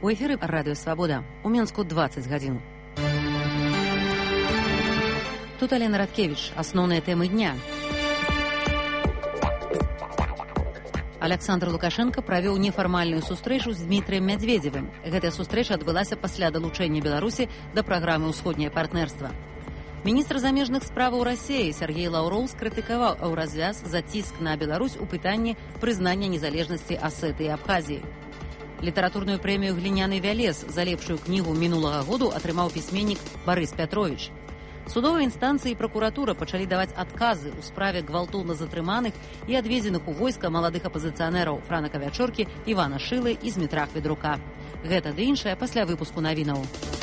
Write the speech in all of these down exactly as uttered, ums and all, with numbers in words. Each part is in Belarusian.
У эфіры радыё Свабода. У Мінску дваццаць гадзін. Тут Алена Радкевіч. Асноўныя тэмы дня. Александр Лукашенко правёў нефармальную сустрэчу з Дмітрыем Мядзведзевым. Гэтая сустрэча адбылася пасля далучэння Беларусі да праграмы «Усходняе партнерства». Міністр замежных справаў Расіі Сергей Лаўроў скрытыкаваў Еўразвяз за ціск на Беларусь у пытанні прызнання незалежнасці Асетыі і Абхазіі. Літаратурную прэмію «Гліняны вялез» за лепшую кнігу мінулага году атрымаў пісьменнік Барыс Пятровіч. Судовыя інстанцыі і пракуратура пачалі даваць адказы ў справе гвалтоўна затрыманых і адведзеных у войска маладых апазіцыянераў Франа Кавячоркі, Івана Шылы і Змітра Хведрука. Гэта ды іншае пасля выпуску навінаў.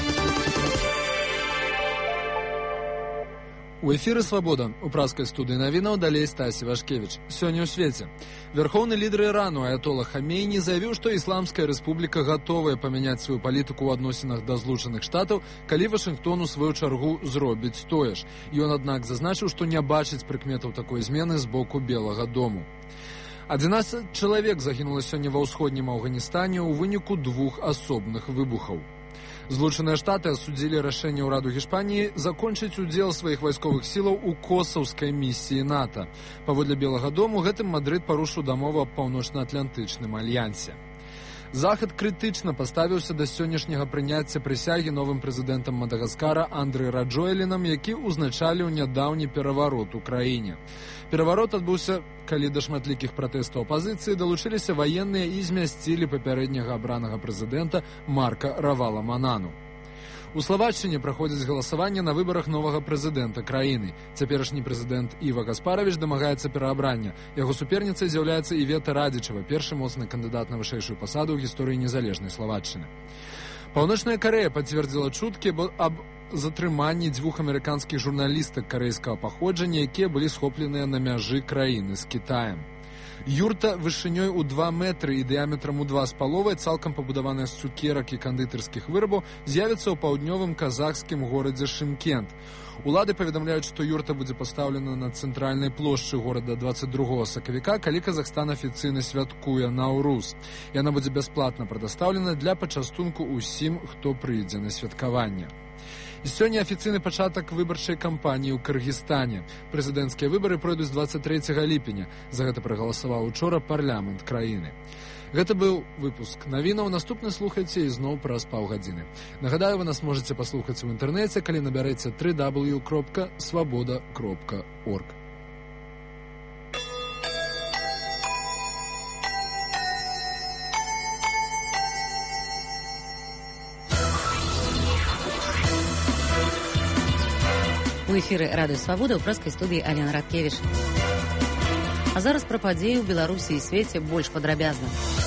У эфіры «Свабода» у праскай студыі навінаў далей Стасі Вашкевіч. Сёння ў свеце. Верхоўны лідар Ірану Аятола Хамейні заявіў, што Ісламская рэспубліка гатовая памяняць сваю палітыку ў адносінах да Злучаных Штатаў, калі Вашынгтон у сваю чаргу зробіць тое ж. Ён, аднак, зазначыў, што не бачыць прыкметаў такой змены з боку Белага дому. адзінаццаць чалавек загінула сёння ва ўсходнім Афганістане ў выніку двух асобных выбухаў. Злучаныя Штаты асудзілі рашэнне ўраду Гішпаніі закончыць удзел сваіх вайсковых сілаў у косаўскай місіі НАТО. Паводле Белага дому, гэтым Мадрыд парушыў дамову аб паўночна-атлантычным альянсе. Захад крытычна паставіўся да сённяшняга прыняцця прысягі новым прэзідэнтам Мадагаскара Андрэ Раджоэлінам, які ўзначаліў нядаўні пераварот у краіне. Пераварот адбыўся, калі да шматлікіх пратэстаў апазіцыі далучыліся ваенныя і змясцілі папярэдняга абранага прэзідэнта Марка Раваламанану. У Славаччыне праходзіць галасаванне на выбарах новага прэзідэнта краіны. Цяперашні прэзідэнт Іва Гаспаравіч дамагаецца пераабрання. Яго суперніцай з'яўляецца Івета Радзічава, першы моцны кандыдат на вышэйшую пасаду ў гісторыі незалежнай Славаччыны. Паўночная Карэя пацвердзіла чуткі аб затрыманні дзвюх амерыканскіх журналістак карэйскага паходжання, якія былі схопленыя на мяжы краіны з Кітаем. Юрта вышынёй у два метры і дыяметрам у два з паловай, цалкам пабудаваная з цукерак і кандытарскіх вырабаў, з'явіцца ў паўднёвым казахскім горадзе Шымкент. Улады паведамляюць, што юрта будзе пастаўлена на цэнтральнай плошчы горада дваццаць другога сакавіка, калі Казахстан афіцыйна святкуе Наўруз. Яна будзе бясплатна прадастаўлена для пачастунку ўсім, хто прыйдзе на святкаванне. І сёння афіцыйны пачатак выбарчай кампаніі ў Кыргызстане. Прэзідэнцкія выбары пройдуць дваццаць трэцяга ліпеня. За гэта прагаласаваў учора парламент краіны. Гэта быў выпуск навінаў. Наступны слухайце ізноў праз паўгадзіны. Нагадаю, вы нас можаце паслухаць у інтэрнэце, калі набярэце тры дабл ю кропка свабода кропка орг. У эфіры радыё Свабода ў праскай студыі Алена Радкевіч. А зараз пра падзеі ў Беларусі і свеце больш падрабязна.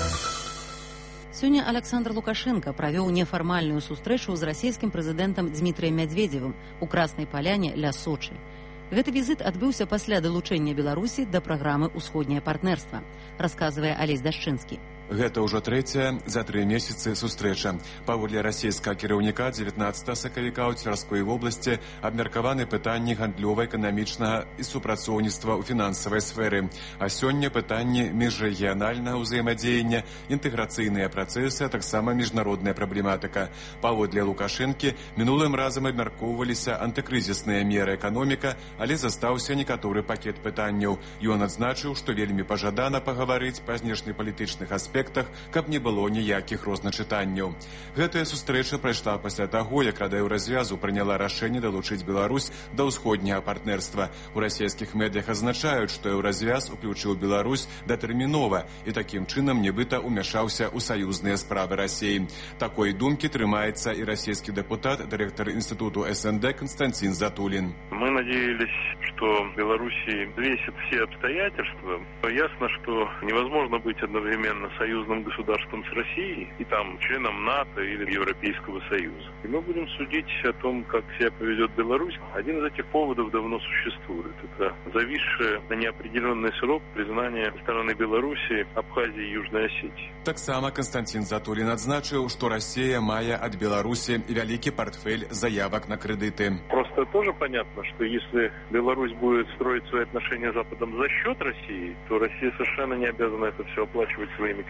Сёння Александр Лукашенко правёў нефармальную сустрэчу з расійскім прэзідэнтам Дмітрыем Мядзведзевым у Краснай Паляне ля Сочы. Гэты візіт адбыўся пасля далучэння Беларусі да праграмы «Усходняе партнерства», расказвае Алесь Дашчынскі. Гэта ўжо трэцяя за тры месяцы сустрэча. Паводле расійскага кіраўніка дзевятнаццатага сакавіка ў Цвярской вобласці абмеркаваны пытанні гандлёва-эканамічнага і супрацоўніцтва ў фінансавай сферы. А сёння пытанні міжрэгіянальнага ўзаемадзеяння, інтэграцыйныя працэсы, а таксама міжнародная праблематыка. Паводле Лукашэнкі, мінулым разам абмяркоўваліся антыкрызісныя меры эканоміка, але застаўся некаторы пакет пытанняў. Ён адзначыў, што вельмі пажадана пагаварыць па знешнепалітычных аспектах, каб не было ніякіх розначытанняў. Гэтая сустрэча прайшла пасля таго, як Рада Еўразвязу прыняла рашэнне далучыць Беларусь да ўсходняга партнерства. У расійскіх медыях азначаюць, што Еўразвяз уключыў Беларусь датэрмінова і такім чынам нібыта ўмяшаўся ў саюзныя справы Расіі. Такой думкі трымаецца і расійскі дэпутат, дырэктар інстытуту эс эн дэ Константин Затулин. Мы надеялись, что Белоруссии взвесят все обстоятельства. Ясно, что невозможно быть одновременно союзным государством с Россией и там членом НАТО или Европейского Союза. И мы будем судить о том, как себя поведет Беларусь. Один из этих поводов давно существует. Это зависшее на неопределенный срок признание стороны Беларуси, Абхазии и Южной Осетии. Таксама Константин Затулин адзначыў, што Расія мае ад Беларусі вялікі портфель заявак на кредиты. Просто тоже понятно, что если Беларусь будет строить свои отношения с Западом за счет России, то Россия совершенно не обязана это все оплачивать своими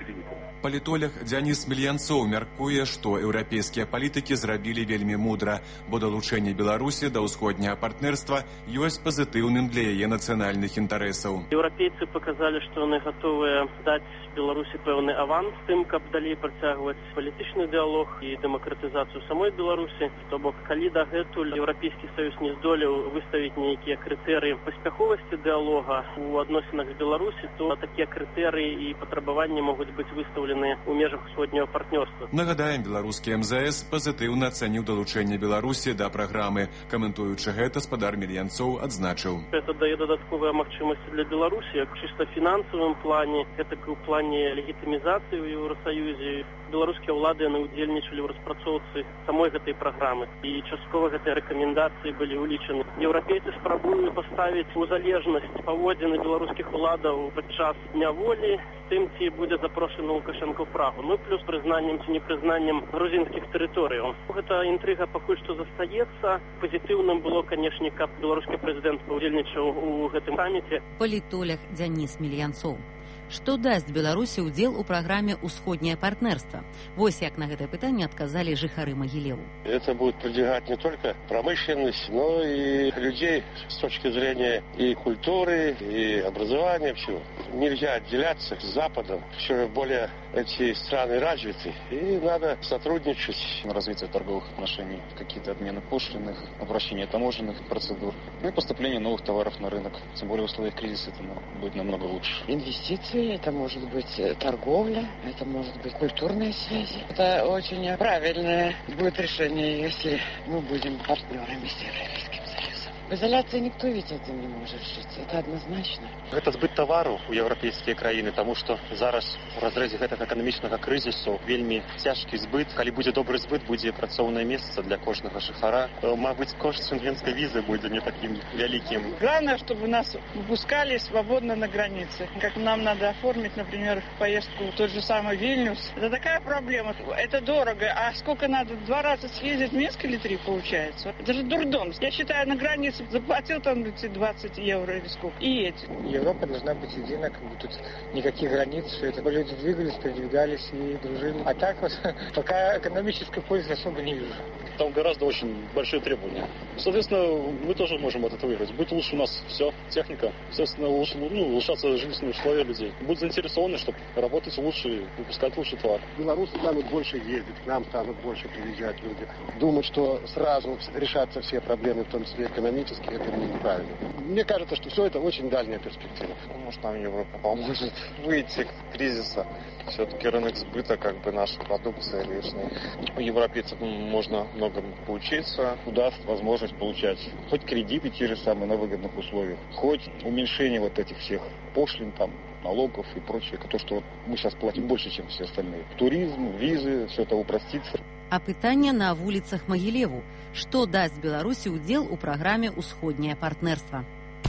кредитов. Палітолог Дзяніс Мільянцоў мяркуе, што еўрапейскія палітыкі зрабілі вельмі мудра, бо далучэнне Беларусі да ўсходняга партнерства ёсць пазітыўным для яе нацыянальных інтарэсаў. Еўрапейцы паказалі, што яны гатовыя даць Беларусі пэўны аванс тым, каб далей працягваць палітычны дыялог і дэмакратызацыю самой Беларусі. То бок, калі дагэтуль Еўрапейскі Саюз не здолеў выставіць нейкія крытэрыі паспяховасці дыялога у адносінах з Беларусі, то такія крытэрыі і патрабаванні могуць быць выстаўлены ў межах усходняга партнёрства. Нагадаем, беларускі эм зэ эс пазітыўна ацаніў далучэнне Беларусі да праграмы. Каментуючы гэта, спадар Мільянцоў адзначыў: Гэта дае дадатковыя магчымасці для Беларусі, як чыста фінансавым плане, гэтак і ў плане легітымізацыі ў Еўрасаюзе. Беларускія ўлады яны ўдзельнічалі ў распрацоўцы самой гэтай праграмы, і часткова гэтыя рэкамендацыі былі ўлічаны. Еўрапейцы спрабуюць паставіць у залежнасць паводзіны беларускіх уладаў падчас дня волі з тым, ці будзе запрошаны Лукашенко ў Прагу. Ну, плюс прызнаннем ці непрызнаннем грузінскіх тэрыторыяў. Гэта інтрыга пакуль што застаецца. Пазітыўным было, канешне, каб беларускі прэзідэнт паўдзельнічаў у гэтым саміце. Палітолог Дзяніс Мільянцоў. Што дасць Беларусі ўдзел у праграме «Усходняе партнерство»? Вось як на гэтае пытанне адказалі жыхары Магілеву. Это будет продвигать не только промышленность, но и людей с точки зрения и культуры, и образования, всего. Нельзя отделяться с Западом. Все более эти страны развиты, и надо сотрудничать. Развитие торговых отношений, какие-то обмены пошлинных, упрощение таможенных процедур, ну и поступление новых товаров на рынок. Тем более в условиях кризиса это будет намного лучше. Инвестиции. Это может быть торговля, это может быть культурные связи. Это очень правильное будет решение, если мы будем партнерами с Европейским Союзом. В изоляции никто ведь этим не может жить, это однозначно. Гэта збыт тавару ў еўрапейскія краіны, таму што зараз у разрэзе гэтага эканамічнага крызісу вельмі цяжкі збыт. Калі будзе добры збыт, будзе працоўнае месца для кожнага жыхара. Мабыць, кошт шенгенской визы будет не таким великим. Главное, чтобы нас выпускали свободно на границе. Как нам надо оформить, например, поездку в тот же самый Вильнюс. Это такая проблема. Это дорого. А сколько надо? Два раза съездить, в Минск или три получается? Это же дурдом. Я считаю, на границе заплатил там двадцать евро или сколько. И едет. Европа должна быть едина, как бы тут никаких границ, все это люди двигались, передвигались и дружили. А так вот, пока экономической пользы особо не вижу. Там гораздо очень большие требования. Соответственно, мы тоже можем от этого выиграть. Будет лучше у нас все, техника. Естественно, лучше, ну, улучшаться жизненные условия людей. Будут заинтересованы, чтобы работать лучше, выпускать лучший товар. Белорусы станут больше ездить, к нам станут больше приезжать люди. Думать, что сразу решатся все проблемы, в том числе экономические, это неправильно. Мне кажется, что все это очень дальняя перспектива. Может, нам Европа поможет выйти к кризису. Все-таки рынок сбыта, как бы наша продукция лишняя. У европейцев можно многому поучиться. Даст возможность получать хоть кредиты те же самые на выгодных условиях, хоть уменьшение вот этих всех пошлин, там, налогов и прочее. То, что мы сейчас платим больше, чем все остальные. Туризм, визы, все это упростится. А пытанне на вуліцах Магілеву. Што дасць Беларусі ўдзел у праграме «Усходняе партнерство»?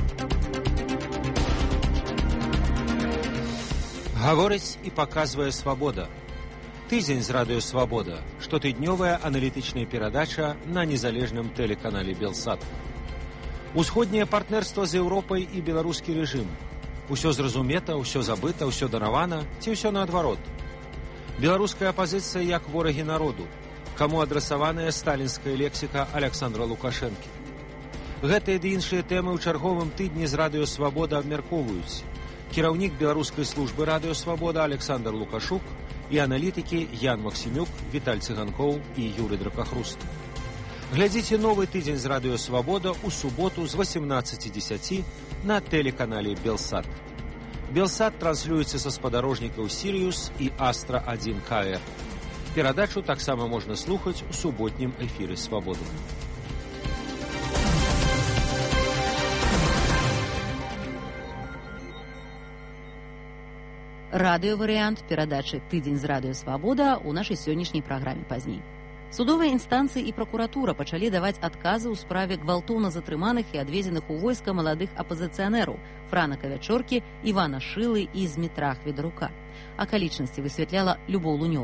Гаворыць і паказвае свабода. Тыдзень з радыё «Свабода». Штотыднёвая аналітычная перадача на незалежным тэлеканале «Белсат». Усходняе партнерство з Еўропай і беларускі рэжым. Усё зразумета, усё забыта, усё даравана, ці ўсё наадварот. Беларуская апазіцыя як ворагі народу. Каму адрасаваная сталінская лексіка Александра Лукашэнкі. Гэтыя ды іншыя тэмы ў чарговым тыдні з радыё «Свабода» абмяркоўваюць кіраўнік беларускай службы радыё «Свабода» Александр Лукашук і аналітыкі Ян Максімюк, Віталь Цыганкоў і Юрый Дракахруст. Глядзіце новы тыдзень з радыё «Свабода» у суботу з восемнадцати десяти на тэлеканале «Белсат». «Белсат» транслюецца са спадарожнікаў «Сіриус» і «Астра один ка эр». Перадачу таксама можна слухаць у суботнім эфіры «Свабоды». Радыёварыянт перадачы «Тыдзень з радыё «Свабода» у нашай сённяшняй праграме пазней. Судовыя інстанцыі і пракуратура пачалі даваць адказы ў справе гвалтоўна затрыманых і адведзеных у войска маладых апазіцыянераў Франа Кавячоркі, Івана Шылы і Змітра Хведарука. Акалічнасці высвятляла Любоў Лунёва.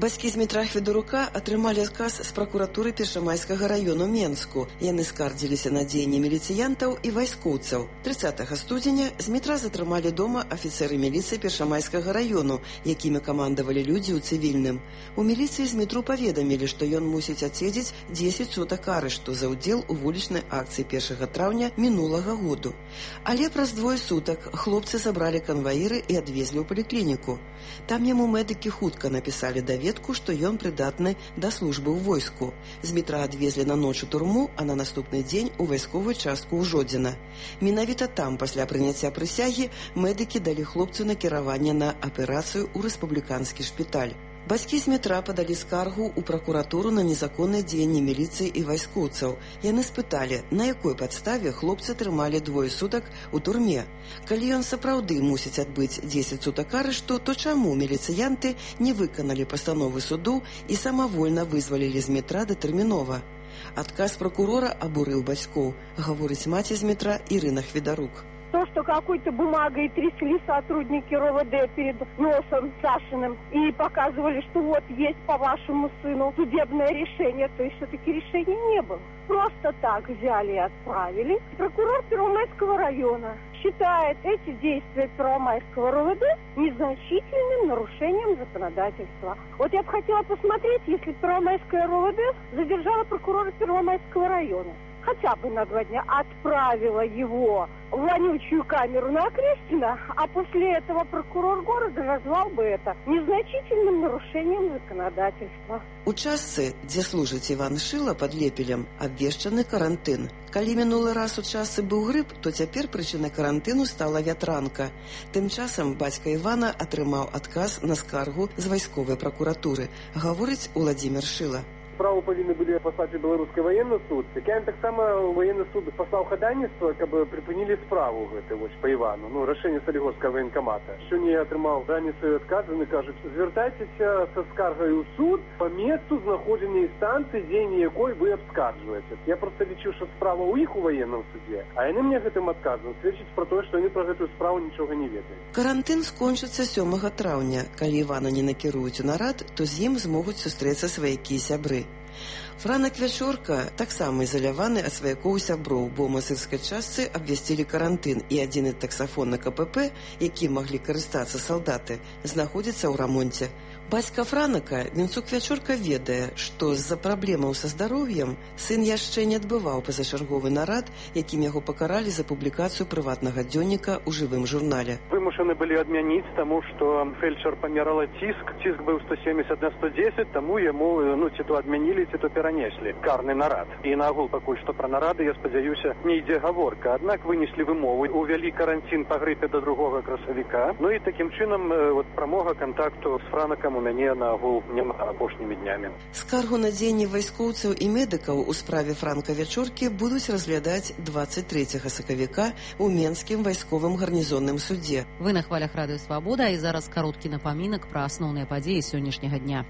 Бацькі Змітра Хведарука атрымалі адказ з пракуратуры Першамайскага раёну Менску. Яны скардзіліся на дзеянні міліцыянтаў і вайскоўцаў. трыццатага студзеня Змітра затрымалі дома афіцэры міліцыі Першамайскага раёну, якімі камандавалі людзі ў цывільным. У міліцыі Змітру паведамілі, што ён мусіць адседзець дзесяць сутак арышту за ўдзел у вулічнай акцыі першага траўня мінулага году. Але праз двое сутак хлопцы забралі канваіры і адвезлі ў паліклініку. Там яму медыкі хутка напісалі даведку, што ён прыдатны да службы ў войску. Змітра адвезлі на ноч у турму, а на наступны дзень у вайсковую частку ў Жодзіна. Менавіта там, пасля прыняцця прысягі, медыкі далі хлопцу накіраванне на аперацыю ў рэспубліканскі шпіталь. Бацькі Змітра падалі скаргу ў пракуратуру на незаконнае дзеянне міліцыі і вайскоўцаў. Яны спыталі, на якой падставе хлопцы трымалі двое сутак у турме. Калі ён сапраўды мусіць адбыць дзесяць сутак арышту, то чаму міліцыянты не выканалі пастановы суду і самавольна вызвалілі Змітра датэрмінова? Адказ пракурора абурыў бацькоў, гаворыць маці Змітра Ірына Хведарук. То, что какой-то бумагой трясли сотрудники РОВД перед носом Сашиным и показывали, что вот есть по вашему сыну судебное решение, то есть все-таки решения не было. Просто так взяли и отправили. Прокурор Первомайского района считает эти действия Первомайского РОВД незначительным нарушением законодательства. Вот я бы хотела посмотреть, если Первомайское РОВД задержало прокурора Первомайского района. Хотя бы на два дня отправила его в вонючую камеру на Окрестина, а после этого прокурор города назвал бы это незначительным нарушением законодательства. У частцы, дзе служыць Іван Шыла пад Лепелем, абвешчаны карантын. Калі мінулы раз у частцы быў грып, то цяпер прычынай карантыну стала вятранка. Тым часам бацька Івана атрымаў адказ на скаргу з вайсковай пракуратуры, гаворыць Уладзімір Шыла. Справу повинны были послать в белорусский военный суд. Так я так само военный суд послал ходайництво, как бы припынили справу гэта, вось, по Ивану, ну, решение Солигорского военкомата. Сёння я атрымаў ранніцаю адказ, яны кажуць, звяртайцеся са скаргай у суд по месту знаходжання інстанцыі, дзеянне якой вы абскарджваеце. Я просто лічу, што справа ў іх у военном суде, а яны мне гэтым адказам сведчыць про тое, што яны про гэтую справу нічога не ведаюць. Карантын скончыцца сёмага траўня. Калі Івана не накіруюць у нарад, то з ім змогуць сустрэцца сваякі і сябры. Франак Вячорка таксама ізаляваны ад сваякоў сяброў, бо ў масырскай частцы абвясцілі карантын, і адзіны таксафон на ка пэ пэ, якім маглі карыстацца салдаты, знаходзіцца ў рамонце. Бацька Франака, Вінцук Вячорка, ведае, што з-за праблемаў са здароўем сын яшчэ не адбываў пазачарговы нарад, якім яго пакаралі за публікацыю прыватнага дзённіка ў жывым журнале. Вымушаны былі адмяніць, таму што фельчар памерала ціск, ціск быў сто семьдесят на сто десять, таму яму, ну, ці то адмянілі, ці то перанеслі карны нарад. І нагул пакуль што пра нарады, я спадзяюся, не ідзе гаворка. Аднак вынеслі вымовы, увялі карантин па грыпе да другога красавіка, ну і такім чынам вот, прамога кантакту з Франакам у мяне нагул няма апошнімі днямі. Скаргу на дзеянні вайскоўцаў і медыкаў у справе Франка Вячоркі будуць разглядаць двадцать трэцяга сакавіка ў Менскім вайсковым гарнізонным судзе. Вы на хвалях радыё Свабода, і зараз кароткі напамінак пра асноўныя падзеі сённяшняга дня.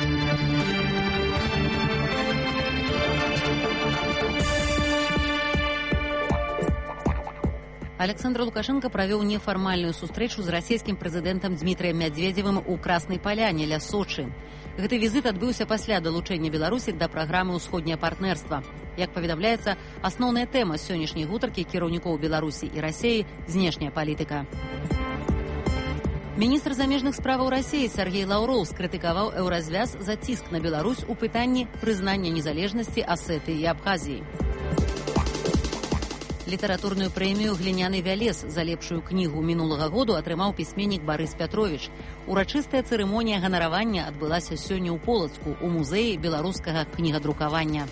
Александр Лукашенко правёў нефармальную сустрэчу з расійскім прэзідэнтам Дмітрыем Мядзведзевым у Краснай Паляне ля Сочы. Гэты візіт адбыўся пасля далучэння Беларусі да праграмы «Усходняе партнерства». Як паведамляецца, асноўная тэма сённяшняй гутаркі кіраўнікоў Беларусі і Расіі – знешняя палітыка. Міністр замежных справаў Расіі Сергей Лаўроў скрытыкаваў еўразвяз за ціск на Беларусь у пытанні прызнання незалежнасці Асетыі і Абхазіі. Літаратурную прэмію «Гліняны вялез» за лепшую кнігу мінулага году атрымаў пісьменнік Барыс Пятровіч. Урачыстая цырымонія ганаравання адбылася сёння ў Полацку у музеі беларускага кнігадрукавання.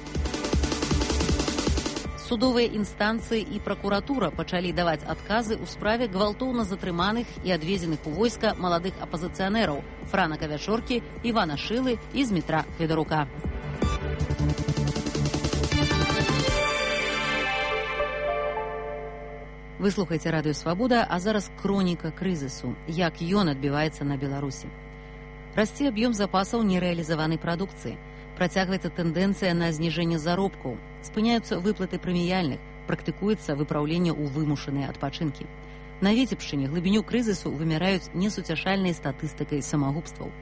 Судовыя інстанцыі і пракуратура пачалі даваць адказы ў справе гвалтоўна затрыманых і адвезеных у войска маладых апазіцыянераў Франака Вячоркі, Івана Шылы і Змітра Хведарука. Вы слухаеце радыё Свабода, а зараз хроніка крызісу. Як ён адбіваецца на Беларусі. Расце аб'ём запасаў нерэалізаванай прадукцыі. Працягваецца тэндэнцыя на зніжэнне заробкаў. Спыняюцца выплаты прэміяльных, практыкуецца выпраўленне ў вымушаныя адпачынкі. На Віцебшчыне глыбіню крызісу вымяраюць несуцяшальнай статыстыкай самагубстваў.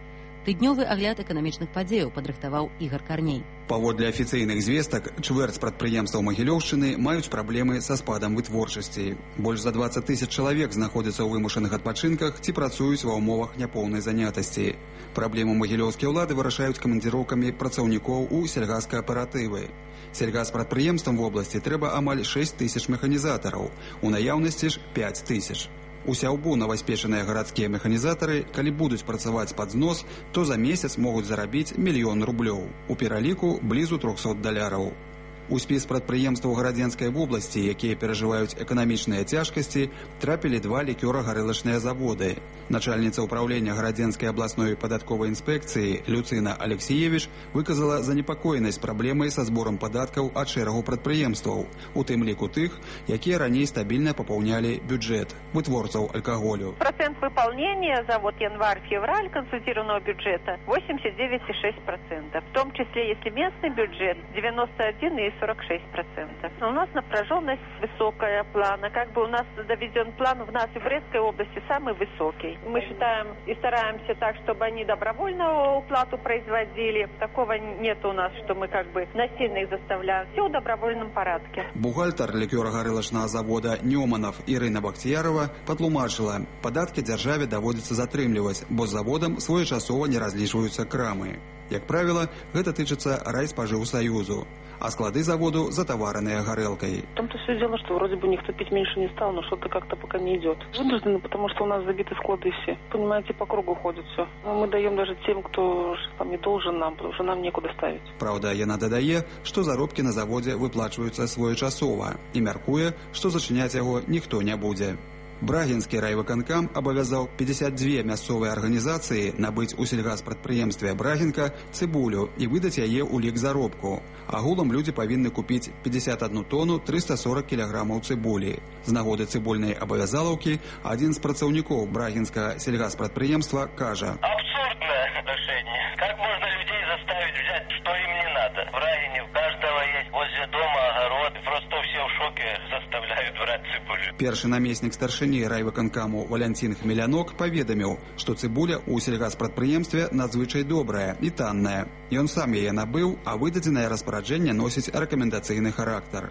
Тыднёвы агляд эканамічных падзеяў падрыхтаваў Ігар Карней. Паводле афіцыйных звестак, чвэрць прадпрыемстваў Магілёўшчыны маюць праблемы са спадам вытворчасці. Больш за дваццаць тысяч чалавек знаходзяцца ў вымушаных адпачынках ці працуюць ва ўмовах няпоўнай занятасці. Праблему магілёўскія ўлады вырашаюць камандзіроўкамі працаўнікоў у сельгаскааператывы. Сельгаспрадпрыемствам вобласці трэба амаль шэсць тысяч механізатараў, у наяўнасці ж пяць тысяч. Усяўбу новаспечаныя гарадскія механізатары, калі будуць працаваць пад знос, то за месяц могуць зарабіць мільён рублёў. У пераліку блізу трохсот даляраў. У спіс прадпрыемстваў гарадзенскай вобласці, якія перажываюць эканамічныя цяжкасці, трапілі два лікёра-гарэлачныя заводы. Начальніца ўправлення гарадзенскай абласной падатковай інспекцыі Люцына Алексеевич выказала занепакоенасць праблемай са зборам падаткаў ад шэрагу прадпрыемстваў, у тым ліку тых, якія раней стабільна папаўнялі бюджэт вытворцаў алкаголю. Процент выполнения за вот январь-февраль консолидированного бюджета восемьдесят девять и шесть десятых процента, в том числе если местный бюджет девяносто один и сорок шесть процентов. У нас напряженность высокая плана, как бы у нас доведен план в нас и в Брестской области самый высокий. Мы считаем и стараемся так, чтобы они добровольную уплату производили. Такого нет у нас, что мы как бы насильно их заставляем. Все в добровольном порядке. Бухгалтер лікёра-гарэлачнага завода Нёманов Ірына Бахціярова патлумачыла, падаткі дзяржаве даводзіцца затрымліваць, бо з заводам своечасова не разлічваюцца крамы. Як правіла, гэта тычыцца райспажыўсаюзу, а склады заводу затавараныя горелкой. В том-то все дело, что вроде бы никто пить меньше не стал, но что-то как-то пока не идет. Вынуждены, потому что у нас забиты склады все. Понимаете, по кругу ходят все. Но мы даем даже тем, кто там не должен нам, потому что нам некуда ставить. Правда, яна дадае, што заробкі на заводзе выплачваюцца своечасова і мяркуе, што зачыняць яго ніхто не будзе. Брагінскі райвыканкам абавязаў пятьдесят две мясцовыя арганізацыі набыць у сельгаспрадпрыемстве Брагінка цыбулю і выдаць яе ў лік заробку. Агулам людзі павінны купіць пятьдесят одну тонну триста сорок кілаграмаў цыбулі. З нагоды цыбульнай абавязалаўкі адзін з працаўнікоў Брагінскага сельгаспрадпрыемства кажа: абсурдное решение. Как можно людей заставить взять, что им не надо? В Брагине у каждого есть возле дома огород, просто все в шоке заставляют брать цыбулю. Першы намеснік старшыні райвыканкаму Валянцін Хмелянок паведаміў, што цыбуля ў сельгаспрадпрыемстве надзвычай добрая і танная. Ён сам яе набыў, а выдадзенае распараджэнне носіць рэкамендацыйны характар.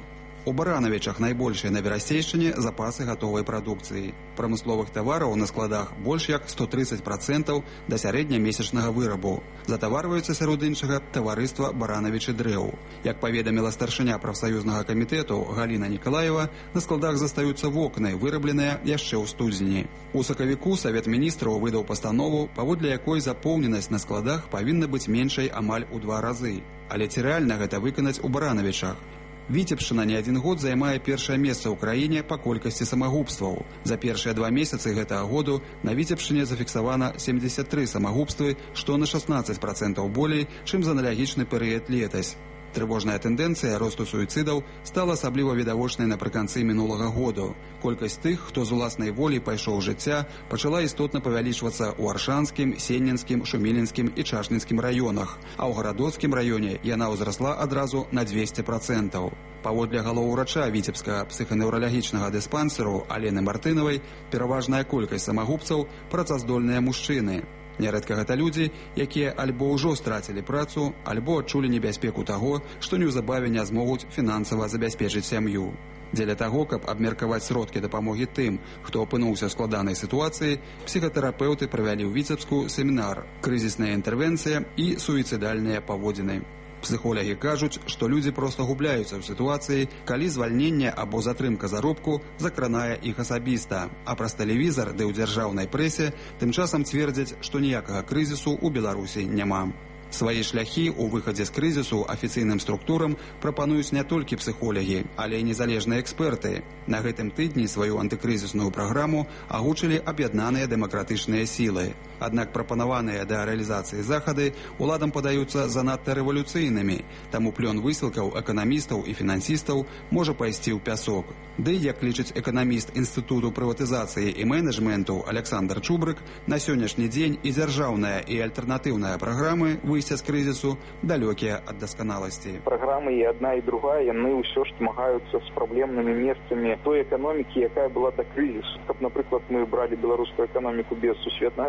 У Баранавічах найбольшыя на Верасейшчыне запасы гатовай прадукцыі. Прамысловых тавараў на складах больш як сто тридцать процентаў да сярэднямесячнага вырабу. Затаварваюцца сярод іншага таварыства Баранавічы дрэў. Як паведаміла старшыня прафсаюзнага камітэту Галіна Нікалаева, на складах застаюцца вокны, вырабленыя яшчэ ў студзені. У сакавіку Савет міністраў выдаў пастанову, паводле якой запоўненасць на складах павінна быць меншай амаль у два разы. Але ці рэальна гэта выканаць у Баранавічах? Віцебшчына не адзін год займае першае месца ў краіне па колькасці самагубстваў. За першыя два месяцы гэтага году на Віцебшчыне зафіксавана семьдесят три самагубствы, што на шестнадцать процентаў болей, чым за аналагічны перыяд летась. Трывожная тэндэнцыя росту суіцыдаў стала асабліва відавочнай напрыканцы мінулага году. Колькасць тых, хто з уласнай волі пайшоў жыцця, пачала істотна павялічвацца ў Аршанскім, Сенненскім, Шумілінскім і Чашнінскім раёнах, а ў Гарадоцкім раёне яна ўзрасла адразу на двести процентаў. Паводле галоўурача Віцебскага псіханеўралагічнага дыспансеру Алены Мартынавай, пераважная колькасць самагубцаў працаздольныя мужчыны. Нярэдка гэта людзі, якія альбо ўжо страцілі працу, альбо адчулі небяспеку таго, што неўзабаве не змогуць фінансава забяспечыць сям'ю. Дзеля таго, каб абмеркаваць сродкі дапамогі тым, хто апынуўся ў складанай сітуацыі, псіхатэрапеўты правялі ў Віцебску семінар «Крызісная інтэрвенцыя і суіцыдальныя паводзіны». Псіхолагі кажуць, што людзі проста губляюцца ў сітуацыі, калі звальненне або затрымка заробку закранае іх асабіста, а праз тэлевізар ды ў дзяржаўнай прэсе тым часам цвердзяць, што ніякага крызісу ў Беларусі няма. Свае шляхі ў выхадзе з крызісу афіцыйным структурам прапануюць не толькі псіхолагі, але і незалежныя эксперты. На гэтым тыдні сваю антыкрызісную праграму агучылі аб'яднаныя дэмакратычныя сілы. Аднак прапанаваныя да рэалізацыі захады уладам падаюцца занадта рэвалюцыйнымі, таму плён высілкаў эканамістаў і фінансістаў можа пайсці ў пясок. Ды, як лічыць эканаміст Інстытуту прыватызацыі і менеджменту Александр Чубрык, на сённяшні дзень і дзяржаўная і альтэрнатыўная праграмы выйсця з крызісу далёкія ад дасканаласці. Праграмы і адна і другая, яны ўсё ж змагаюцца з праблемнымі месцамі той эканомікі, якая была да крызісу. Каб, напрыклад, мы бралі беларускую эканоміку без сусветнага крызісу,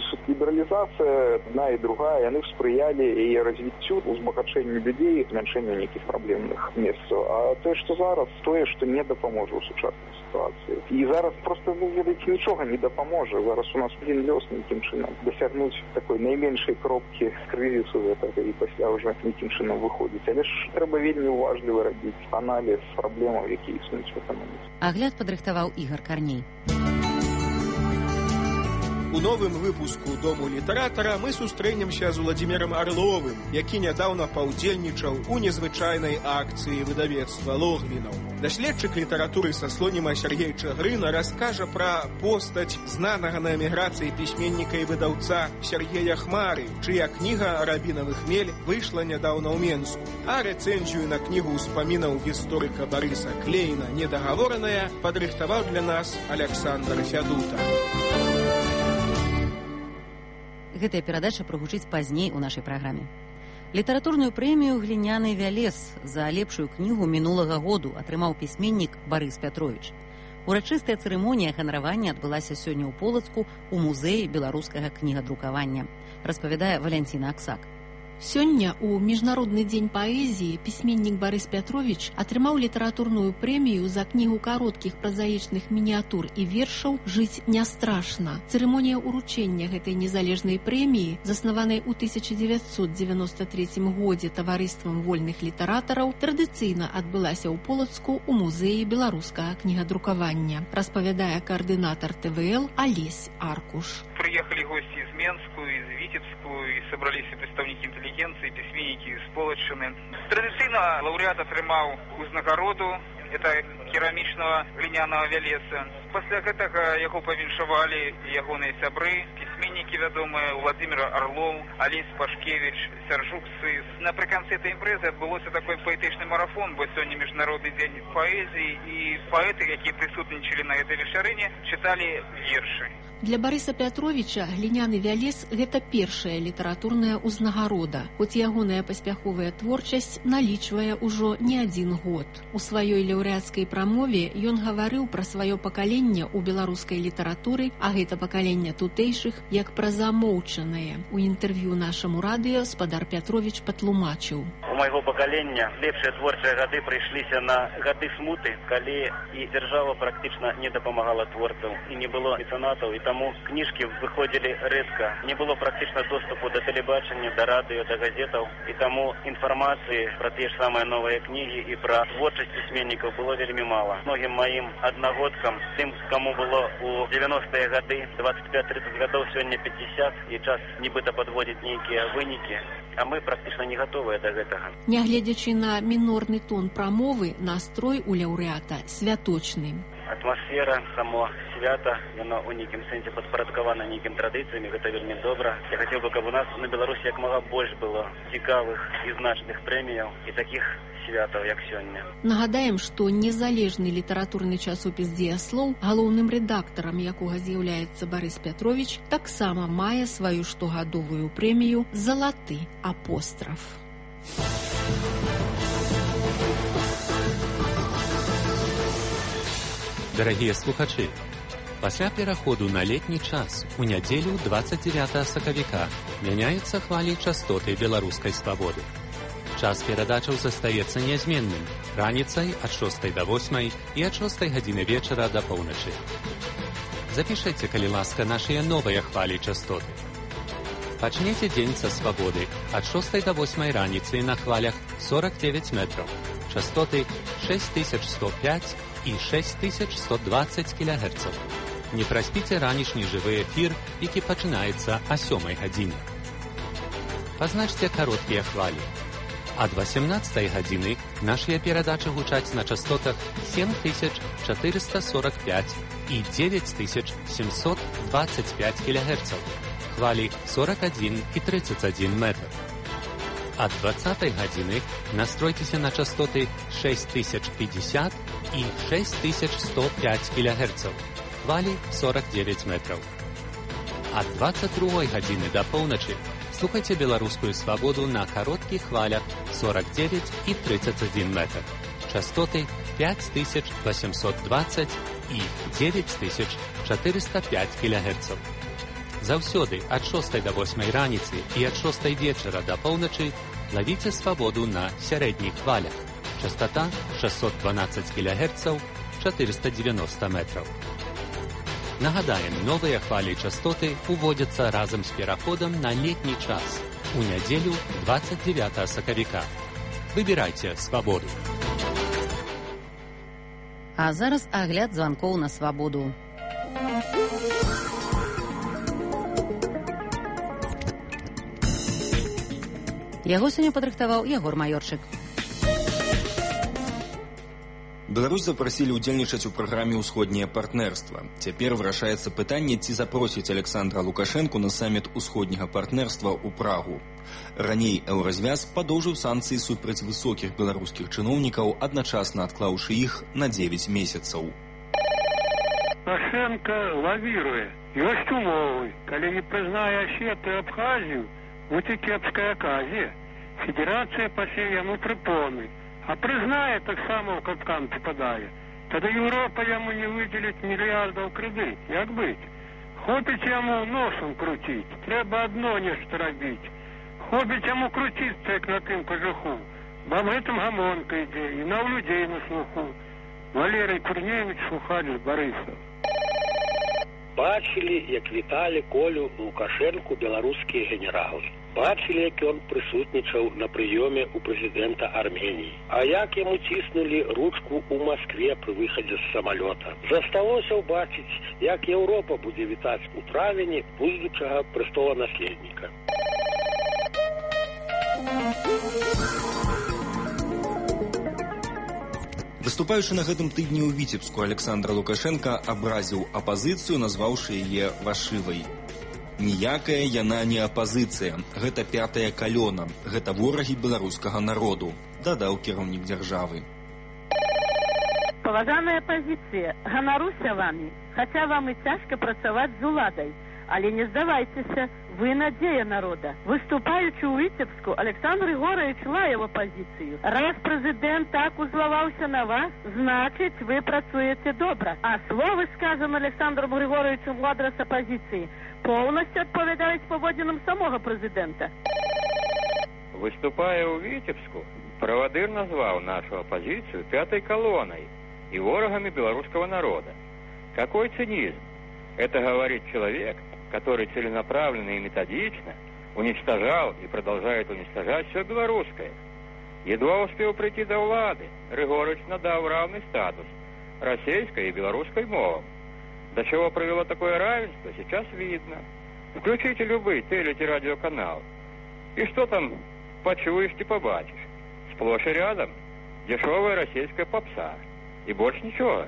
лібералізацыя одна і другая, яны спрыялі і развіццю, узбагачэнню людзей, змяншэнню нейкіх праблемных месцаў. А тое, што зараз, тое, што не дапаможа ў сучаснай сітуацыі. І зараз проста, вы ведаеце, нічога не дапаможа. Зараз у нас адзін лёс нейкім чынам дасягнуць такой найменшай кропкі крызісу гэтага і пасля ўжо нейкім чынам выходзіць. Але ж трэба вельмі уважліва рабіць аналіз праблемаў, якія існуюць в эканоміцы. Агляд падрыхтаваў Ігар Карней. У новым выпуску «Дому літаратара» мы сустрэнемся з Уладзімірам Арловым, які нядаўна паўдзельнічаў у незвычайнай акцыі выдавецтва Логвінаў. Даследчык літаратуры са Слоніма Сергей Чагрына раскажа пра постаць знанага на эміграцыі пісьменніка і выдаўца Сергея Хмары, чыя кніга «Рабінавы хмель» выйшла нядаўна ў Менску. А рэцэнзію на кнігу ўспамінаў гісторыка Барыса Клейна «Недагавораная» падрыхтаваў для нас Аляксандр Фядута. Гэтая перадача прагучыць пазней у нашай праграме. Літаратурную прэмію «Гліняны вялес» за лепшую кнігу мінулага году атрымаў пісьменнік Барыс Пятровіч. Урачыстая цырымонія аханаравання адбылася сёння ў Полацку у музеі беларускага кнігадрукавання, распавядае Валянціна Аксак. Сёння у Міжнародны дзень паэзіі пісьменнік Барыс Пятровіч атрымаў літаратурную прэмію за кнігу кароткіх празаічных мініятур і вершаў «Жыць не страшна». Цырымонія ўручэння гэтай незалежнай прэміі, заснаванай у тысяча дзевяцьсот дзевяноста трэцім годзе таварыствам вольных літаратараў, традыцыйна адбылася ў Полацку у музеі беларускага кнігадрукавання, распавядае каардынатар тэ вэ эл Алесь Аркуш. Приехали гости из Менску, из Витебску, и собрались и представники интеллигенции, письменники из Полоччыны. Традиционно лауреат атрымаў узнагароду, это керамічнага гліняного вялеса. Пасля гэтага яго павіншавалі ягоныя сябры, пісьменнікі вядомыя Уладзімір Арлоў, Алесь Пашкевіч, Сяржук Сыс. Напрыканцы этой імпрэзы адбылося такой паэтычны марафон, бо сёння міжнародны дзень паэзіі, і паэты, якія прысутнічалі на гэтай вечарыне, чыталі вершы. Для Барыса Пятровіча гліняны вялес – гэта першая літаратурная ўзнагарода, хоць ягоная паспяховая творчасць налічвае ўжо не адзін год. У сваёй лаўрэацкай прамове ён гаварыў пра сваё пакаленне ў беларускай літаратуры, а гэта пакаленне тутэйшых, як пра замоўчанае. У інтэрв'ю нашаму радыё спадар Пятровіч патлумачыў. У майго пакалення лепшыя творчыя гады прыйшліся на гады смуты, калі і дзяржава практычна не дапамагала творцаў, і не было мецэнатаў, і таму кніжкі выходзілі рэдка. Не было практычна доступу да тэлебачання, да радыё, да газетаў, і таму інфармацыі пра тыя ж самыя новыя кнігі і пра творчасць пісьменнікаў было вельмі мала. Многім маім аднагодкам, тым, каму было ў дзевяностыя гады, двадцать пять тридцать гадоў, сёння пятьдесят, і час нібыта падводзіць нейкія вынікі, а мы практычна не гатовыя да гэтага. Нягледзячы на мінорны тон прамовы, настрой у лаўрэата святочны. Атмасфера, само свята, яно у нейкім сэнсе падпарадкавана нейкім традыцыямі, гэта вельмі добра. Я хацеў бы, каб у нас на Беларусі як мага больш было цікавых і значных прэміяў і такіх святаў, як сёння. Нагадаем, што незалежны літаратурны часопіс «Дзеяслоў», галоўным рэдактарам якога з'яўляецца Барыс Пятровіч, таксама мае сваю штогадовую прэмію «Залаты апостраф». Дарагія слухачы, пасля пераходу на летні час у нядзелю двадцать девятого сакавіка мяняюцца хвалі частоты беларускай свабоды. Час перадачаў застаецца нязменным раніцай ад шостай да восьмай і ад шостай гадзіны вечара да поўначы. Запішайце, калі ласка, нашыя новыя хвалі частоты. Пачнеце дзень са свабоды ад шостай да восьмай раніцы на хвалях сорок девять метраў, частоты шесть тысяч сто пять і шесть тысяч сто двадцать кілогерцаў. Не праспіце ранішні жывы эфір, які пачынаецца о сёмай гадзіне. Пазначце кароткія хвалі. Ад восемнадцатай гадзіны нашыя перадачы гучаць на частотах семь тысяч четыреста сорок пять і девять тысяч семьсот двадцать пять кілогерцаў. Хвалі сорок один і тридцать один метр. Ад двадцатай гадзіны настройцеся на частоты шесть тысяч пятьдесят і шесть тысяч сто пять кілогерцаў. Хвалі сорок девять метраў. Ад двадцать другой гадзіны да поўначы слухайце беларускую свабоду на кароткіх хвалях сорок девять і тридцать один метр. Частоты пять тысяч восемьсот двадцать і девять тысяч четыреста пять кілогерцаў. Заўсёды ад шостай да восьмай раніцы і ад шостай вечара да поўначы лавіце свабоду на сярэдніх хвалях. Частота шестьсот двенадцать килогерцаў, четыреста девяносто метров. Нагадаем, новыя хвалі частоты уводзяцца разам з пераходам на летні час у нядзелю двадцать девятого сакавіка. Выбірайце свабоду. А зараз агляд званкоў на свабоду. Яго сёння падрыхтаваў Ягор Маёрчык. Беларусь запросілі ўдзельнічаць у праграме «Усходняе партнерства». Цяпер вырашаецца пытанне, ці запросіць Александра Лукашэнку на саміт усходняга партнерства ў Прагу. Раней Еўразвяз падоўжыў санкцыі супраць высокіх беларускіх чыноўнікаў, адначасна адклаўшы іх на дзевяць месяцаў. Лукашенко лавіруе. Ёсць умовы. Калі не прызнае Асетыю і Абхазію, будзе кепская аказія. Федэрацыя пасее яму прыпоны. А прызнае, таксама ў капкан попадае. Тады Еўропа яму не выдзеліць мільярдаў крэдыт. Як быць? Хопіць яму носом круціць. Трэба адно нешта рабіць. Хопіць яму круціцца, як на тым кажуху. Бо аб гэтым гамонка ідзе, і на ў людзей на слуху. Валерый Курневіч, слухач з Барыса. Бачылі, як віталі Колю Лукашэнку беларускія генералы. Бачылі, як ён прысутнічаў на прыёме ў прэзідэнта Арменіі. А як яму ціснулі ручку ў Маскве пры выхадзе з самалёта. Засталося ўбачыць, як Еўропа будзе вітаць у травені будучага прэстола-наследніка. Выступаючы на гэтым тыдні ў Віцебску, Александр Лукашенко абразіў апазіцыю, назваўшы яе вашывай. Ніякая яна не апазіцыя. Гэта пятая калёна. Гэта ворагі беларускага народу, дадаў кіраўнік дзяржавы. Паважаная апазіцыя, ганаруся вамі, хаця вам і цяжка працаваць з уладай, але не здавайцеся, вы надзея народа. Выступаючы ў Віцебску, Александр Григорович лаяў апазіцыю. Раз прэзідэнт так узлаваўся на вас, значыць, вы працуеце добра. А словы, сказаны Александром Григоровичем в адрес апазіцыі, полностью адпавядаюць паводзінам самога прэзідэнта. Выступая ў Віцебску, правадыр назваў нашу апозицию пятой колонной и ворогами белорусского народа. Какой цинизм! Это говорит человек, который целенаправленно и методично уничтожал и продолжает уничтожать все белорусское. Едва успел прийти до влады, Григорович надал равный статус российской и белорусской мовам. До чего привело такое равенство, сейчас видно. Включите любой теле- и радиоканал. И что там почуешь и побачишь? Сплошь и рядом дешевая российская попса. И больше ничего.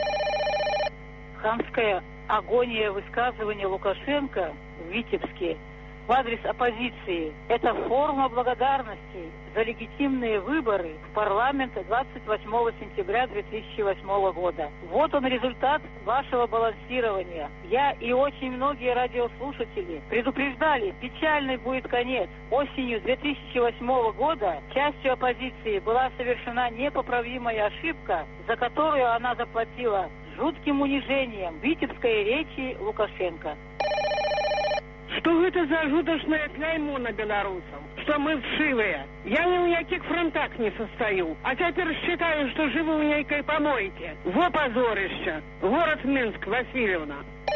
Хамская агония высказывания Лукашенко в Витебске в адрес оппозиции – это форма благодарности за легитимные выборы в парламент двадцать восьмого сентября две тысячи восьмого года. Вот он результат вашего балансирования. Я и очень многие радиослушатели предупреждали, печальный будет конец. Осенью две тысячи восьмого года частью оппозиции была совершена непоправимая ошибка, за которую она заплатила жутким унижением витебской речи Лукашенко. Что это за жудочное кляймо на белорусов? Что мы вшивые? Я ни в яких фронтах не состою. А теперь считаю, что живу в некой помойке. Во позорище. Город Минск, Васильевна.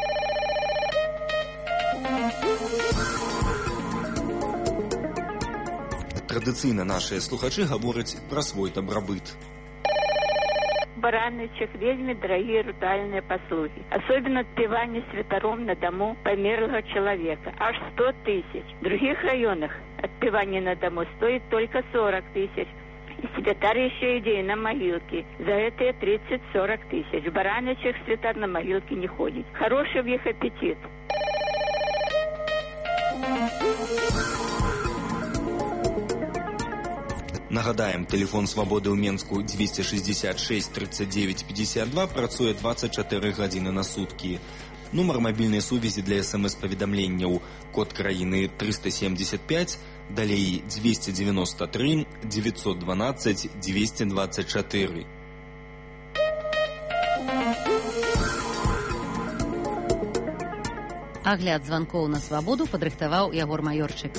Традыцыйна нашыя слухачы гавораць пра свой дабрабыт. Баранычах вельми дорогие ритуальные послуги. Особенно отпевание святором на дому померлого человека. Аж сто тысяч. В других районах отпевание на дому стоит только сорок тысяч. И святар еще идея на могилке. За это тридцать-сорок тысяч. В Баранычах святар на могилке не ходит. Хороший в их аппетит. Нагадаем, телефон свабоды ў Менску двести шестьдесят шесть тридцать девять пятьдесят два працуе двадцать четыре гадзіны на суткі. Нумар мабільнай сувязі для смс-паведамленняў код краіны триста семьдесят пять, далей двести девяносто три девятьсот двенадцать двести двадцать четыре. Агляд званкоў на свабоду падрыхтаваў Ягор Маёрчык.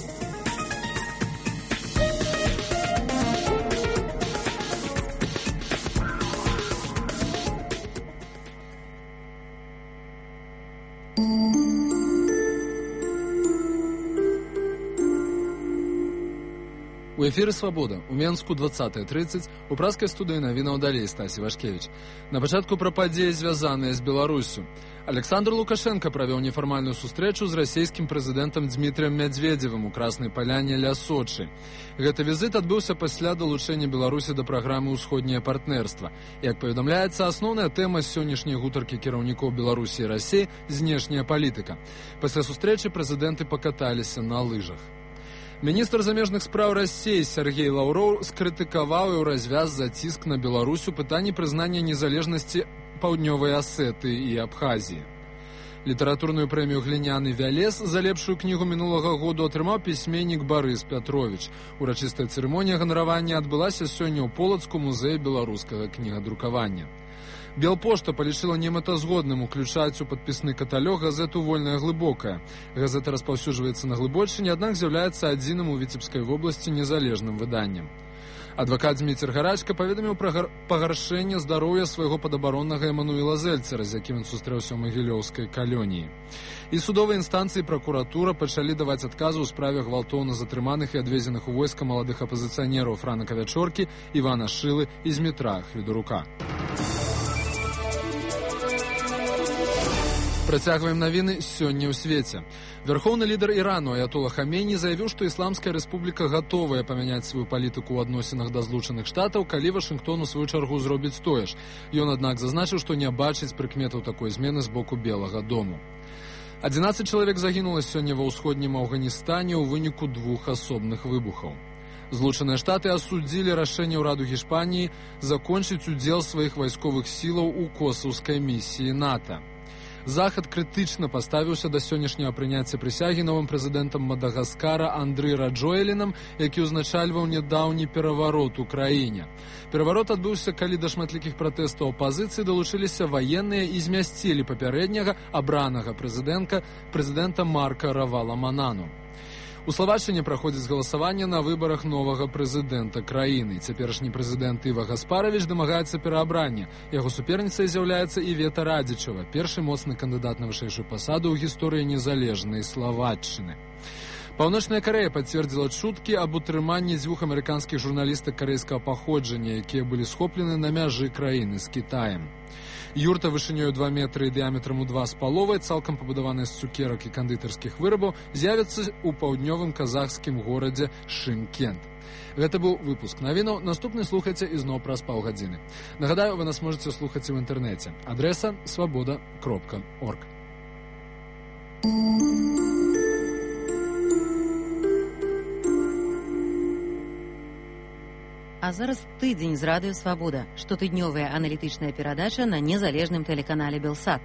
У эфіры «Свабода». У Менску двадцатая тридцать. У праскай студыі навінаў далей Стасі Вашкевіч. На пачатку пра падзеі, звязаныя з Беларуссю. Александр Лукашенко правёў нефармальную сустрэчу з расійскім прэзідэнтам Дмітрыем Мядзведзевым у Краснай Паляне ля Сочы. Гэты візіт адбыўся пасля далучэння Беларусі да праграмы «Усходняе партнерства». Як паведамляецца, асноўная тэма сённяшняй гутаркі кіраўнікоў Беларусі і Расіі – знешняя палітыка. Пасля сустрэчы прэзідэнты пакаталіся на лыжах. Міністр замежных спраў Расіі Сергей Лаўроў скрытыкаваў і ў развяз за ціск на Беларусь у пытанні прызнання незалежнасці Паўднёвай Асетыі і Абхазіі. Літаратурную прэмію «Гліняны вялес» за лепшую кнігу мінулага году атрымаў пісьменнік Барыс Пятровіч. Урачыстая цырымонія ганаравання адбылася сёння ў Полацку музеі беларускага кнігадрукавання. Белпошта палічыла немэтазгодным уключаць у падпісны каталог газету «Вольная глыбокая». Газета распаўсюджваецца на Глыбочыне, аднак з'яўляецца адзіным у Віцебскай вобласці незалежным выданнем. Адвакат Зміцер Гарачка паведаміў пра пагаршэнне здароўя свайго падабароннага Эмануіла Зельцера, з якім ён сустрэўся ў магілёўскай калоніі. І судовыя інстанцыі пракуратура пачалі даваць адказы ў справе гвалтоўна затрыманых і адвезеных у войска маладых апазіцыянераў Франака Вячоркі, Івана Шылы і Змітра Хведурука. Працягваем навіны сёння ў свеце. Вярхоўны лідар Ірану Аятола Хамейні заявіў, што Ісламская рэспубліка гатовая памяняць сваю палітыку ў адносінах да Злучаных Штатаў, калі Вашынгтон у сваю чаргу зробіць тое ж. Ён, аднак, зазначыў, што не бачыць прыкметаў такой змены з боку Белага дому. адзінаццаць чалавек загінула сёння ва ўсходнім Афганістане ў выніку двух асобных выбухаў. Злучаныя Штаты асудзілі рашэнне ўраду Гішпаніі закончыць удзел сваіх вайсковых сілаў у косаўскай місіі НАТО. Захад крытычна паставіўся да сённяшняга прыняцця прысягі новым прэзідэнтам Мадагаскара Андры Раджоэлінам, які ўзначальваў нядаўні пераварот у краіне. Пераварот адбыўся, калі да шматлікіх пратэстаў апазіцыі далучыліся ваенныя і змясцілі папярэдняга абранага прэзідэнта прэзідэнта Марка Раваламанану. У Славаччыне праходзіць галасаванне на выбарах новага прэзідэнта краіны. Цяперашні прэзідэнт Іва Гаспаравіч дамагаецца пераабрання. Яго суперніцай з'яўляецца Івета Радзічава, першы моцны кандыдат на вышэйшую пасаду ў гісторыі незалежнай Славаччыны. Паўночная Карэя пацвердзіла чуткі аб утрыманні дзвюх амерыканскіх журналістак карэйскага паходжання, якія былі схоплены на мяжы краіны з Кітаем. Юрта вышынёю два метры і дыяметрам у два з паловай, цалкам пабудаваная з цукерак і кандытарскіх вырабаў, з'явіцца ў паўднёвым казахскім горадзе Шымкент. Гэта быў выпуск навінаў. Наступны слухайце ізноў праз паўгадзіны. Нагадаю, вы нас можаце слухаць і ў інтэрнэце. Адрэса свабода кропка орг. А зараз тыдзень з радыё «Свабода», штотыднёвая аналітычная перадача на незалежным тэлеканале «Белсат».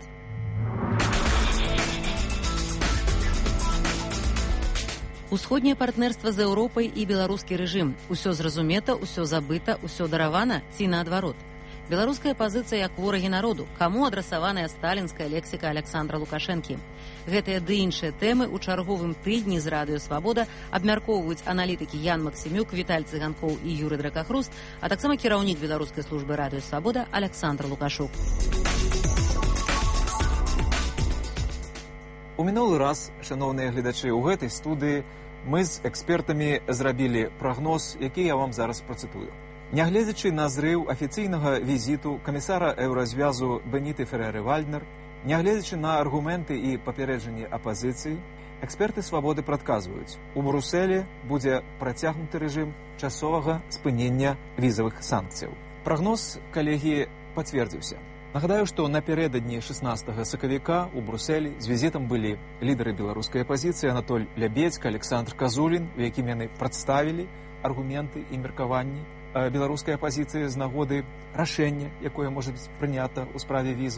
Усходняе партнерства з Еўропай і беларускі рэжым. Усё зразумета, усё забыта, усё даравана ці наадварот. Беларуская пазіцыя як ворагі народу, каму адрасаваная сталінская лексіка Александра Лукашэнкі. Гэтыя ды іншыя тэмы ў чарговым тыдні з радыё «Свабода» абмяркоўваюць аналітыкі Ян Максімюк, Віталь Цыганкоў і Юры Дракахруст, а таксама кіраўнік беларускай службы радыё «Свабода» Александр Лукашук. У мінулы раз, шановныя гледачы, у гэтай студыі мы з экспертамі зрабілі прагноз, які я вам зараз працытую. Нягледзячы на зрыў афіцыйнага візіту камісара еўразвязу Беніты Ферэры-Вальднер, нягледзячы на аргументы і папярэджанні апазіцыі, эксперты «Свабоды» прадказваюць, у Брусэлі будзе працягнуты рэжым часовага спынення візавых санкцыяў. Прагноз, калегі, пацвердзіўся. Нагадаю, што напярэдадні шаснаццатага сакавіка у Брусэлі з візітам былі лідары беларускай апазіцыі Анатоль Лябедзька, Александр Казулін, у якім яны прадставілі аргументы і меркаванні беларускай апазіцыі з нагоды рашэння, якое можа быць прынята ў справе візаў.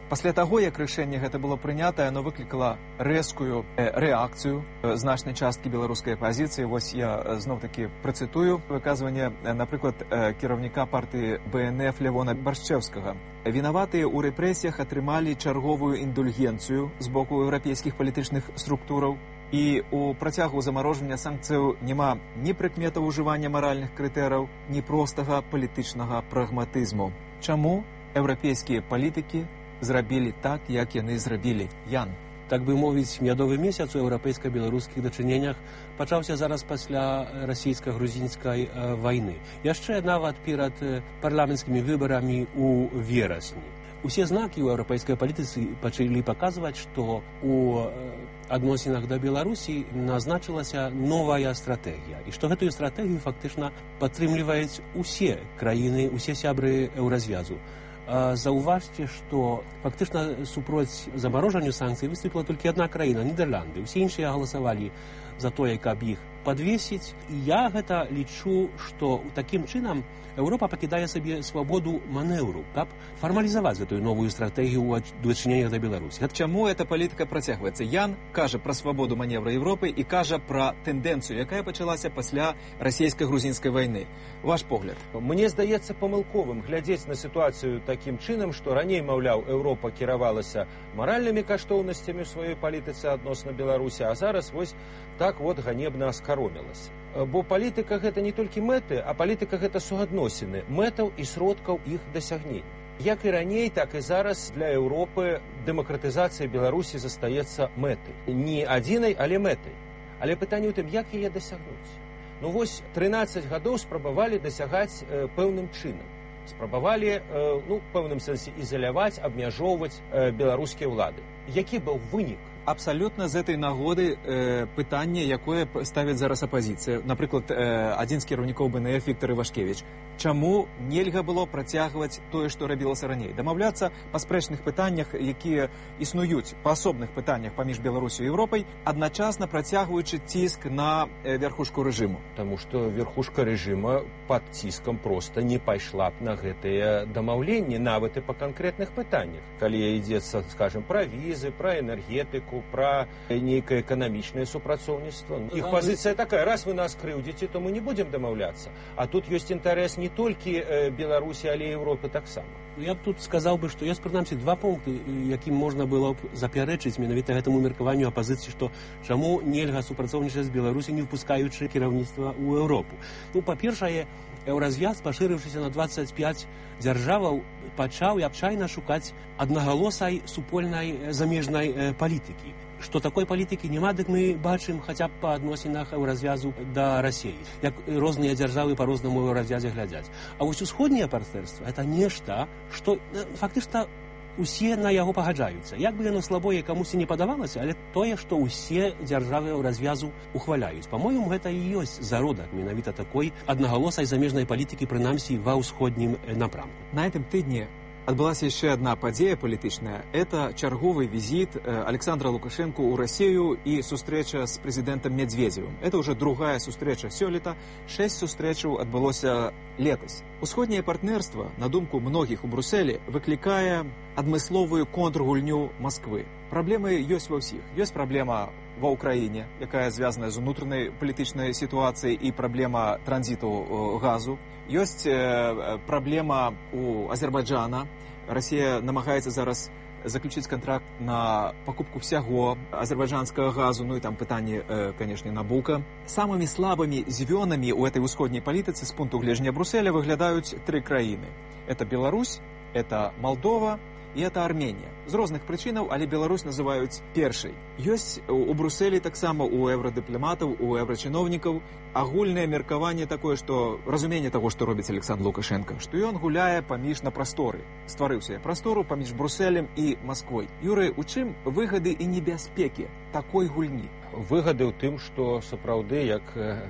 Пасля таго, як рашэнне гэта было прынята, яно выклікала рэзкую э, рэакцыю э, значнай часткі беларускай апазіцыі. Вось я э, зноў-такі працытую выказванне, э, напрыклад, э, кіраўніка партыі бэ эн эф Лявона Баршчэўскага. Вінаватыя ў рэпрэсіях атрымалі чарговую індульгенцыю з боку еўрапейскіх палітычных структураў, і ў працягу замарожвання санкцыяў няма ні прыкметаў ужывання маральных крытэраў, ні простага палітычнага прагматызму. Чаму еўрапейскія палітыкі зрабілі так, як яны зрабілі? Ян. Так бы мовіць, мядовы месяц у еўрапейска-беларускіх дачыненнях пачаўся зараз пасля расійска-грузінскай э, вайны. Яшчэ нават перад э, парламенцкімі выбарамі ў верасні. Усе знакі ў еўрапейскай палітыцы пачалі паказваць, што у адносінах да Беларусі назначылася новая стратэгія. І што гэтую стратэгію фактычна падтрымліваюць усе краіны, усе сябры еўразвязу. Заўважце, што фактычна супроць замарожанню санкцый выступіла толькі адна краіна, Нідерланды. Усе іншыя галасавалі за тое, каб іх падвесіць. І я гэта лічу, што такім чынам Еўропа пакідае сабе свабоду манеўру, каб фармалізаваць гэтую новую стратэгію ў дачыненнях да Беларусі. Чаму эта палітыка працягваецца? Ян кажа пра свабоду манеўра Еўропы і кажа пра тэндэнцыю, якая пачалася пасля расійска-грузінскай вайны. Ваш погляд? Мне здаецца памылковым глядзець на сітуацыю такім чынам, што раней, маўляў, Еўропа кіравалася маральнымі каштоўнасцямі ў сваёй палітыцы адносна Беларусі, а зараз вось так вот ганебна аскаромілася. Бо палітыка гэта не толькі мэты, а палітыка гэта суадносіны мэтаў і сродкаў іх дасягнення. Як і раней, так і зараз для Еўропы дэмакратызацыя Беларусі застаецца мэтай. Не адзінай, але мэтай. Але пытанне ў тым, як яе дасягнуць. Ну вось трынаццаць гадоў спрабавалі дасягаць э, пэўным чынам. Спрабавалі, э, ну, в пэўным сэнсе ізаляваць, абмяжоўваць э, беларускія ўлады. Які быў вынік? Абсалютна з этой нагоды э, пытанне, якое ставіць зараз апазіцыя. Напрыклад, э, адзін з кіраўнікоў бэ эн эф Віктор Івашкевіч. Чаму нельга было працягваць тое, што рабілася раней? Дамаўляцца па спрэчных пытаннях, якія існуюць па асобных пытаннях паміж Беларусю і Еўропай, адначасна працягваючы ціск на э, верхушку рэжыму. Таму што верхушка рэжыма пад ціскам проста не пайшла б на гэтыя дамаўленні, нават і па канкрэтных пытаннях. Калі ідзецца, скажем, пра візы, пра энергетыку, пра нейкае эканамічнае супрацоўніцтва. Іх пазіцыя такая: раз вы нас крыўдзіце, то мы не будзем дамаўляцца. А тут ёсць інтарэс не толькі Беларусі, але і Еўропы таксама. Я б тут сказаў бы, што ёсць прынамсі два пункты, якім можна было б запярэчыць менавіта гэтаму меркаванню апазіцыі, што чаму нельга супрацоўнічаць з Беларусі, не ўпускаючы кіраўніцтва ў Еўропу. Ну, па-першае, еўразвяз, пашырыўшыся на дваццаць пяць дзяржаваў, пачаў і абчайна шукаць аднагалосай супольнай замежнай э, палітыкі. Што такой палітыкі няма, дык мы бачым хаця б па адносінах еўразвязу да Расіі, як розныя дзяржавы па-рознаму еўразвязе глядзяць. А вось усходняе партнёрства — это нешта, што э, фактычна усе на яго пагаджаюцца. Як бы яно слабое камусі не падавалася, але тое, што ўсе дзяржавы еўразвязу ухваляюць. Па-мойму, гэта і ёсць зародак менавіта такой аднагалосай замежнай палітыкі, прынамсі ва ўсходнім напрамку. На этом тыдні адбылася яшчэ одна падзея палітычная. Это чарговы візіт Александра Лукашенко ў Расію і сустрэча з прэзідэнтам Медведзевым. Это уже другая сустрэча сёлета. Шэсць сустрэчаў адбылося летась. Усходняе партнерства, на думку многіх у Брусэлі, выклікае адмысловую контргульню Масквы. Праблемы ёсць ва ўсіх. Ёсць праблема ва ўкраіне, якая звязана з унутранай палітычнай сітуацыяй, і праблема транзіту газу. Ёсць э, праблема у Азербайджана. Расія намагаецца зараз заключыць контракт на пакупку всяго азербайджанскага газу, ну і там пытанне, э, канешне, Набука. Самымі слабымі звёнамі ў этой усходняй палітыцы з пункту гледжання Брусэля выглядаюць тры краіны. Это Беларусь, это Молдова і это Арменія. З розных прычынаў, але Беларусь называюць першай. Ёсць у Брусэлі таксама у еўрадыпламатаў, у еўрачыноўнікаў агульнае меркаванне такое, што разуменне таго, што робіць Александр Лукашенко, што ён гуляе паміж на прасторы. Стварыў сабе прастору паміж Брусэлем і Масквой. Юрый, у чым выгады і небяспекі такой гульні? выгады ў тым, што сапраўды, як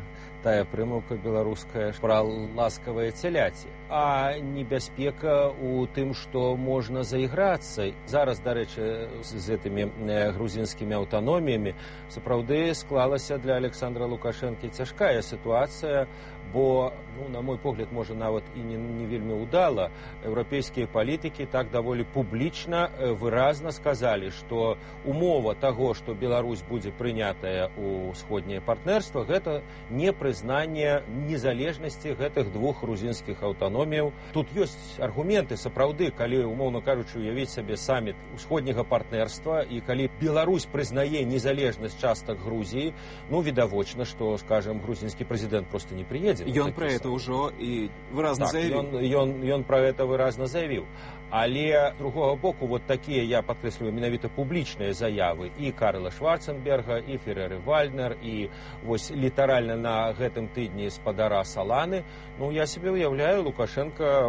тая прымаўка беларуская, пра ласкавае цяляці. А небяспека ў тым, што можна заіграцца. Зараз, дарэчы, з гэтымі грузінскімі аўтаноміямі сапраўды склалася для Александра Лукашэнкі цяжкая сітуацыя, бо, ну, на мой погляд, можа, нават і не, не вельмі ўдала, еўрапейскія палітыкі так даволі публічна, выразна сказалі, што умова таго, што Беларусь будзе прынятая ў усходняе партнерства, гэта не прызнанне незалежнасці гэтых двух грузінскіх аўтаноміяў. Тут ёсць аргументы, сапраўды, калі, умоўна кажучы, уявіць сабе саміт усходняга партнерства, і калі Беларусь прызнае незалежнасць частак Грузіі, ну, відавочна, што, скажем, грузінскі прэзідэнт проста не прыедзе. Ён пра гэта ўжо і выразна так, заявіў. Ён, ён, ён пра гэта выразна заявіў. Але, з другога боку, вот такія, я падкрэсліваю, менавіта публічныя заявы і Карла Шварценберга, і Ферэры Вальнер, і вось літаральна на гэтым тыдні спадара Саланы. Ну, я себе уяўляю, Лукашенко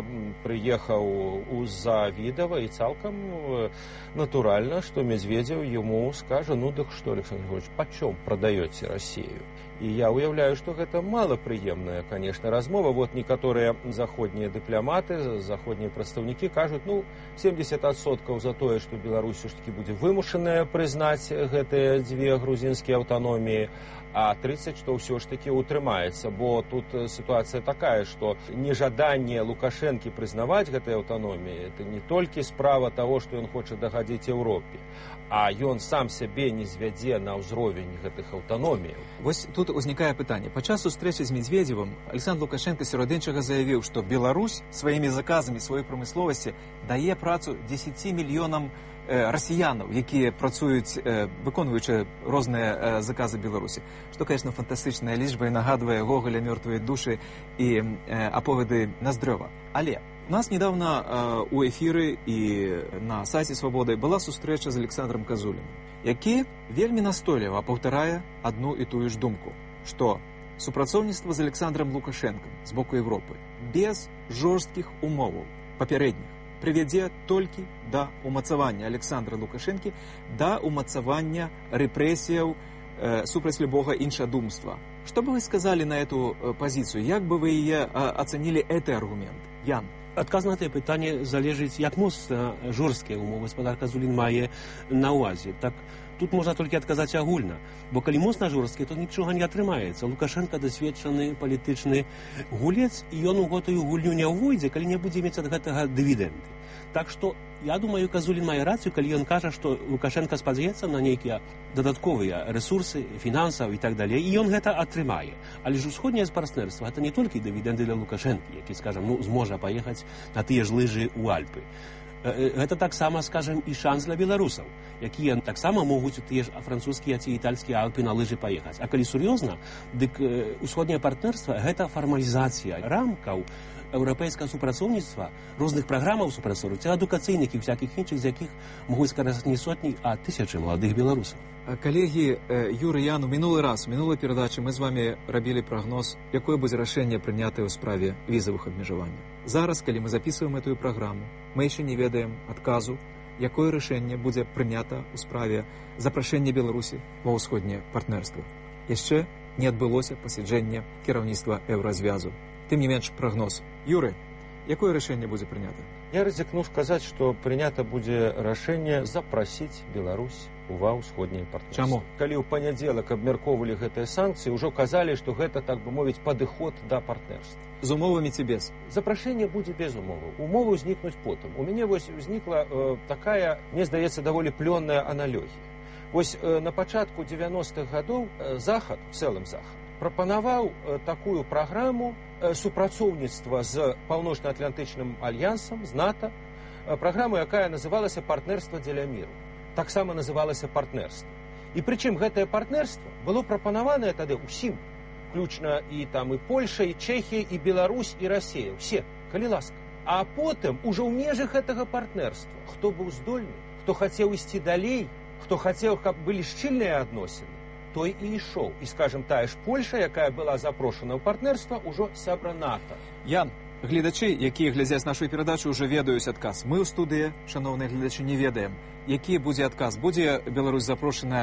прыехаў у Завідава, і цалкам натуральна, што Медведзеў яму скажа: ну, дык што, Александр Григорьевич, пачом прадаёце Расію? І я уяўляю, што гэта малапрыемная, конечно, размова. Вот некаторыя заходнія дыпламаты, заходнія прадстаўнікі кажуць, ну, семьдесят адсоткаў за тое, што Беларусь все ж таки будзе вымушаная прызнаць гэтыя дзве грузінскія аўтаноміі, а тридцать, што ўсё ж таки утрымаецца, бо тут сітуацыя такая, што нежаданне Лукашэнкі прызнаваць гэтыя аўтаноміі, это не толькі справа таго, што ён хоча дагадзіць Еўропе, а ён сам сябе не звядзе на ўзровень гэтых аўтаноміяў. Вось тут узнікае пытанне. Падчас сустрэчы з Медведзевым Александр Лукашенко сярод іншага заявіў, што Беларусь сваімі заказамі сваёй прамысловасці дае працу дзесяці мільёнам расіянаў, якія працуюць, выконваючы розныя заказы Беларусі. Што, конечно, фантастычная лічба і нагадвае Гоголя «Мёртвыя душы» і аповеды Наздрёва. Але у нас недавно у эфіры і на сайце «Свабоды» была сустрэча з Александром Казуліным, які вельмі настойліва паўтарае адну і тую ж думку, што супрацоўніцтва з Александром Лукашэнкам з боку Европы без жорсткіх умоваў папярэдніх прывядзе толькі да умацавання Александра Лукашэнкі, да умацавання рэпрэсіяў э, супраць любога іншадумства. Што бы вы сказали на эту э, позицию? Як бы вы яе э, ацанілі гэты аргумент? Ян. Адказ на гэтае пытанне залежыць, як моцна жорсткія умовы гаспадар Казулін мае на ўвазе. Так, тут можна толькі адказаць агульна, бо калі моцна жорсткі, то нічога не атрымаецца. Лукашенко дасведчаны палітычны гулец, і ён у гэтую гульню не ўвойдзе, калі не будзе мець ад гэтага дывідэнды. Так што, я думаю, Казулін мае рацыю, калі ён кажа, што Лукашенко спадзяецца на нейкія дадатковыя рэсурсы, фінансаў і так далей, і ён гэта атрымае. Але ж усходняе партнерства гэта не толькі дывідэнды для Лукашэнкі, які, скажам, ну, зможа паехаць на тыя ж лыжы ў Альпы. Гэта таксама, скажем, і шанс для беларусаў, якія таксама могуць у тыя ж французскія ці італьскія Альпы на лыжы паехаць. А калі сур'ёзна, дык усходняе партнерства гэта фармалізацыя рамкаў еўрапейскага супрацоўніцтва, розных праграмаў супрацоўніцтва, адукацыйных і всякіх іншых, з якіх могуць скарыстаць не сотні, а тысячы маладых беларусаў. Калегі, Юры, Ян, у мінулы раз, у мінулай перадачы мы з вами рабілі прагноз, якое будзе рашэнне прынятае ў справе візавых абмежаванняў. Зараз, калі мы записываем эту праграму, мы яшчэ не ведаем адказу, якое рашэнне будзе прынята ў справе запрашэння Беларусі ва ўсходняе партнерства. Яшчэ не адбылося пасяджэнне кіраўніцтва еўразвязу. Тым не менш прагноз. Юры, якое рашэнне будзе прынята? Я рызыкну сказаць, што прынята будзе рашэнне запрасіць Беларусь ува ўсходняе партнерства. Чаму? Калі ў панядзелак абмяркоўвалі гэтыя санкцыі, ўжо казалі, што гэта, так бы мовіць, падыход да партнерства. З умовамі ці без? Запрашэнне будзе без умоваў. Умовы ўзнікнуць потым. У мяне вось узнікла э, такая, мне здаецца, даволі плённая аналогія. Вось э, на пачатку дзевяностых гадоў э, Захад, в цэлым Захад, прапанаваў э, такую праграму э, супрацоўніцтва з паўночна-атлантычным альянсам, з НАТО, э, праграму, якая называлася «Партнерства дзеля міру». Таксама называлася партнерства. І прычым гэтае партнерства было прапанаванае тады ўсім, включна і там і Польша, і Чэхія, і Беларусь, і Расія, усе, калі ласка. А потым ужо ў межах гэтага партнерства, хто быў здольны, хто хацеў ісці далей, хто хацеў, каб былі шчыльныя адносіны, той і ішоў. І, скажем, тая ж Польша, якая была запрошана ў партнерства, ужо сябра НАТО. Ян, гледачы, якія глядзяць нашу перадачу, ўжо ведаюць адказ. Мы ў студыі, шаноўныя гледачы, не ведаем, які будзе адказ. Будзе Беларусь запрошаная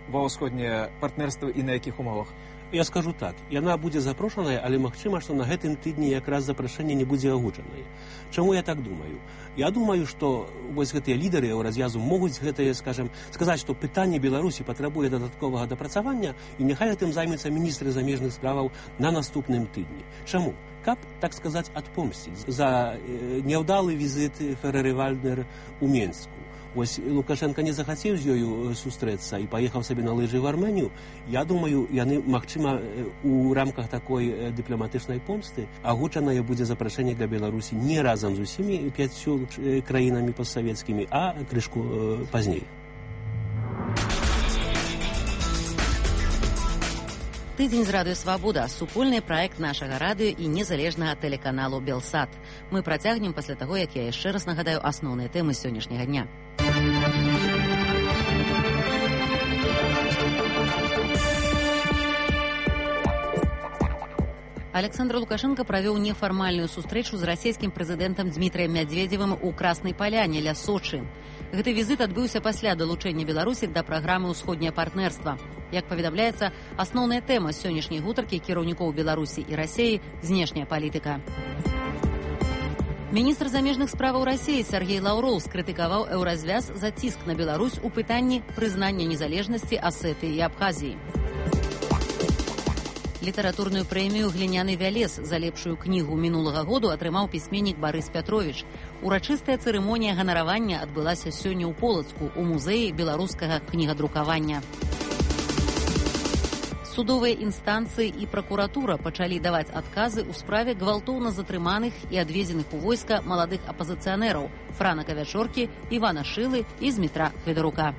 ва ўсходняе партнерства і на якіх умовах? Я скажу так, яна будзе запрошаная, але магчыма, што на гэтым тыдні якраз запрашэнне не будзе агучанае. Чаму я так думаю? Я думаю, што вось гэтыя лідары еўразвязу могуць гэтае, скажем, сказаць, што пытанне Беларусі патрабуе дадатковага дапрацавання, і няхай гэтым займецца міністры замежных справаў на наступным тыдні. Чаму? Каб, так сказаць, адпомсціць за няўдалы візіт Ферэры Вальднер у Менску. Вось Лукашенко не захацеў з ёю сустрэцца і паехаў сабе на лыжы в Арменію. Я думаю, яны, магчыма, у рамках такой дыпламатычнай помсты агучанае будзе запрашэнне для Беларусі не разам з усімі пяццю краінамі постсавецкімі, а крышку пазней. Тыдзень з радыё «Свабода» – супольны праект нашага радыё і незалежнага тэлеканалу «Белсат». Мы працягнем пасля таго, як я яшчэ раз нагадаю асноўныя тэмы сённяшняга дня. Александр Лукашенко правёў нефармальную сустрэчу з расійскім прэзідэнтам Дмітрием Медведевым у Краснай Паляне ля Сочы. Гэты візіт адбыўся пасля далучэння Беларусі да праграмы «Усходняе партнерства». Як паведамляецца, асноўная тэма сённяшняй гутаркі кіраўнікоў Беларусі і Расіі – знешняя палітыка. Міністр замежных справаў Расіі Сергей Лаўроў скрытыкаваў еўразвяз за ціск на Беларусь у пытанні прызнання незалежнасці Асетыі і Абхазіі. Літаратурную прэмію «Гліняны вялез» за лепшую кнігу мінулага году атрымаў пісьменнік Барыс Пятровіч. Урачыстая цырымонія ганаравання адбылася сёння ў Полацку у музеі беларускага кнігадрукавання. Судовыя інстанцыі і пракуратура пачалі даваць адказы ў справе гвалтоўна затрыманых і адвезеных у войска маладых апазіцыянераў Франа Кавячоркі, Івана Шылы і Змітра Федарука.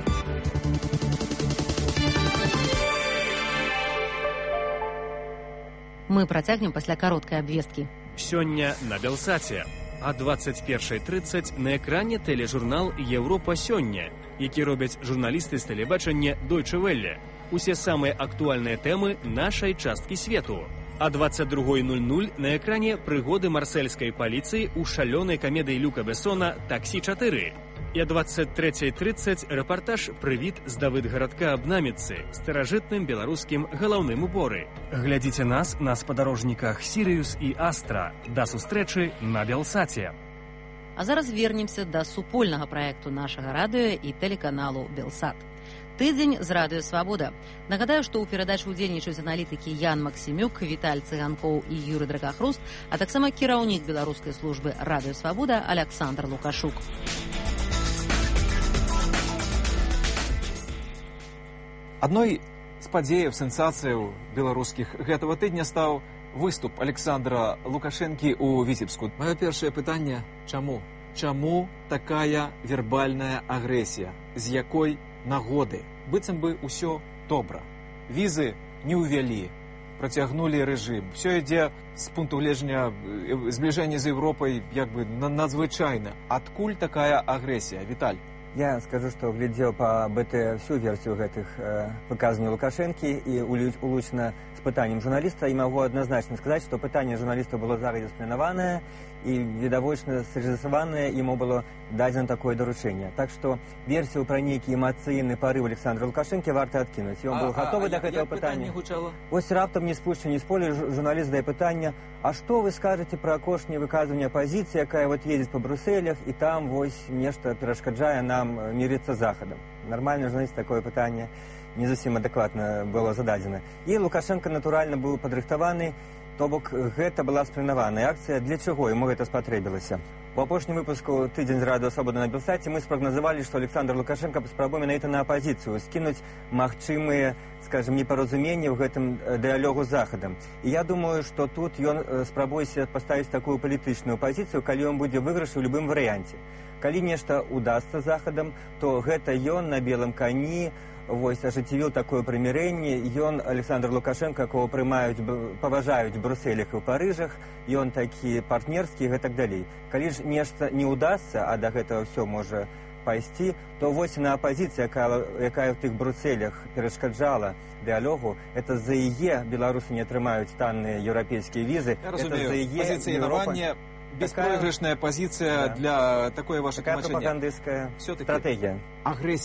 Мы працягнем пасля кароткай абвесткі. Сёння на Белсаце. А двадцать першая тридцать на экране тэлежурнал «Европа сёння», які робяць журналісты з тэлебачання Deutsche Welle. Усе самыя актуальныя тэмы нашай часткі свету. А двадцать два ноль ноль на экране прыгоды марсельскай паліцыі ў шалёнай камедыі Люка Бессона «Таксі чатыры». І а двадцать третья тридцать рэпартаж «Прывід з Давыдгарадка аб наміцы» старажытным беларускім галаўным уборы. Глядзіце нас на спадарожніках «Сірыюс» і «Астра». Да сустрэчы на Белсаце. А зараз вернемся да супольнага праекту нашага радыё і тэлеканалу «Белсат». Тыдзень з радыё «Свабода». Нагадаю, што ў перадачы ўдзельнічаюць аналітыкі Ян Максімюк, Віталь Цыганкоў і Юрый Дракахруст, а таксама кіраўнік беларускай службы радыё «Свабода» Александр Лукашук. Адной з падзеяў сенсацыяў беларускіх гэтага тыдня стаў выступ Александра Лукашэнкі ў Віцебску. Маё першае пытанне – чаму? Чаму такая вербальная агрэсія? З якой нагоды? Быццам бы ўсё добра. Візы не ўвялі, працягнулі рэжым. Усё ідзе з пункту гледжання збліжэння з Еўропай як бы надзвычайна. Адкуль такая агрэсія? Віталь? Я скажу, что глядел по БТ всю версию этих э, показаний Лукашенки и улучшено с пытанием журналиста, и могу однозначно сказать, что пытание журналиста было заранее спланованное и видовочно срежиссированное, ему было дадено такое доручение. Так что версию про некий эмоциональный порыв Александра Лукашенко варто откинуть. И он был а, готовый а, до а этого пытания. Вот раптом не спущу, не спорю, журналист задает пытание, а что вы скажете про кошне выказывание оппозиции, якая вот едет по Брюсселях, и там вось нечто перешкоджая нам мириться с Заходом. Нормальный журналист такое пытание не совсем адекватно было зададено. И Лукашенко натурально был подрыхтованный, то бок гэта была спланаваная акцыя. Для чаго ему гэта спатрэбілася? У апошнім выпуску «Тыдзень з радыё «Свабода» на Белсаце мы спрагназавалі, што Александр Лукашенко паспрабуе менавіта на апазіцыю скінуць магчымыя, скажем, непаразуменні ў гэтым дыялогу з Захадам. І я думаю, што тут ён спрабуе паставіць такую палітычную пазіцыю, калі ён будзе выйгрыш у любым варыянце. Калі нешта удасца Захадам, то гэта ён на белым кані вось ажыццявіў такое прымірэнне. Ён, Александр Лукашенко, кого прымаюць, паважаюць у Брюсселях і ў Парыжах, ён такі партнерскі і гэтак далей. Калі ж нешта не удасца, а да гэтага ўсё можа пайсці, то вось на апазіцыя, якая, якая ў тых Брюсселях перашкаджала дыялогу, это за яе беларусы не атрымаюць танныя еўрапейскія візы. Я разумею, пазіцыянаванне, беспроигрышная позиция, да, для такой вашей такая пропагандистская стратегия. Агрессия.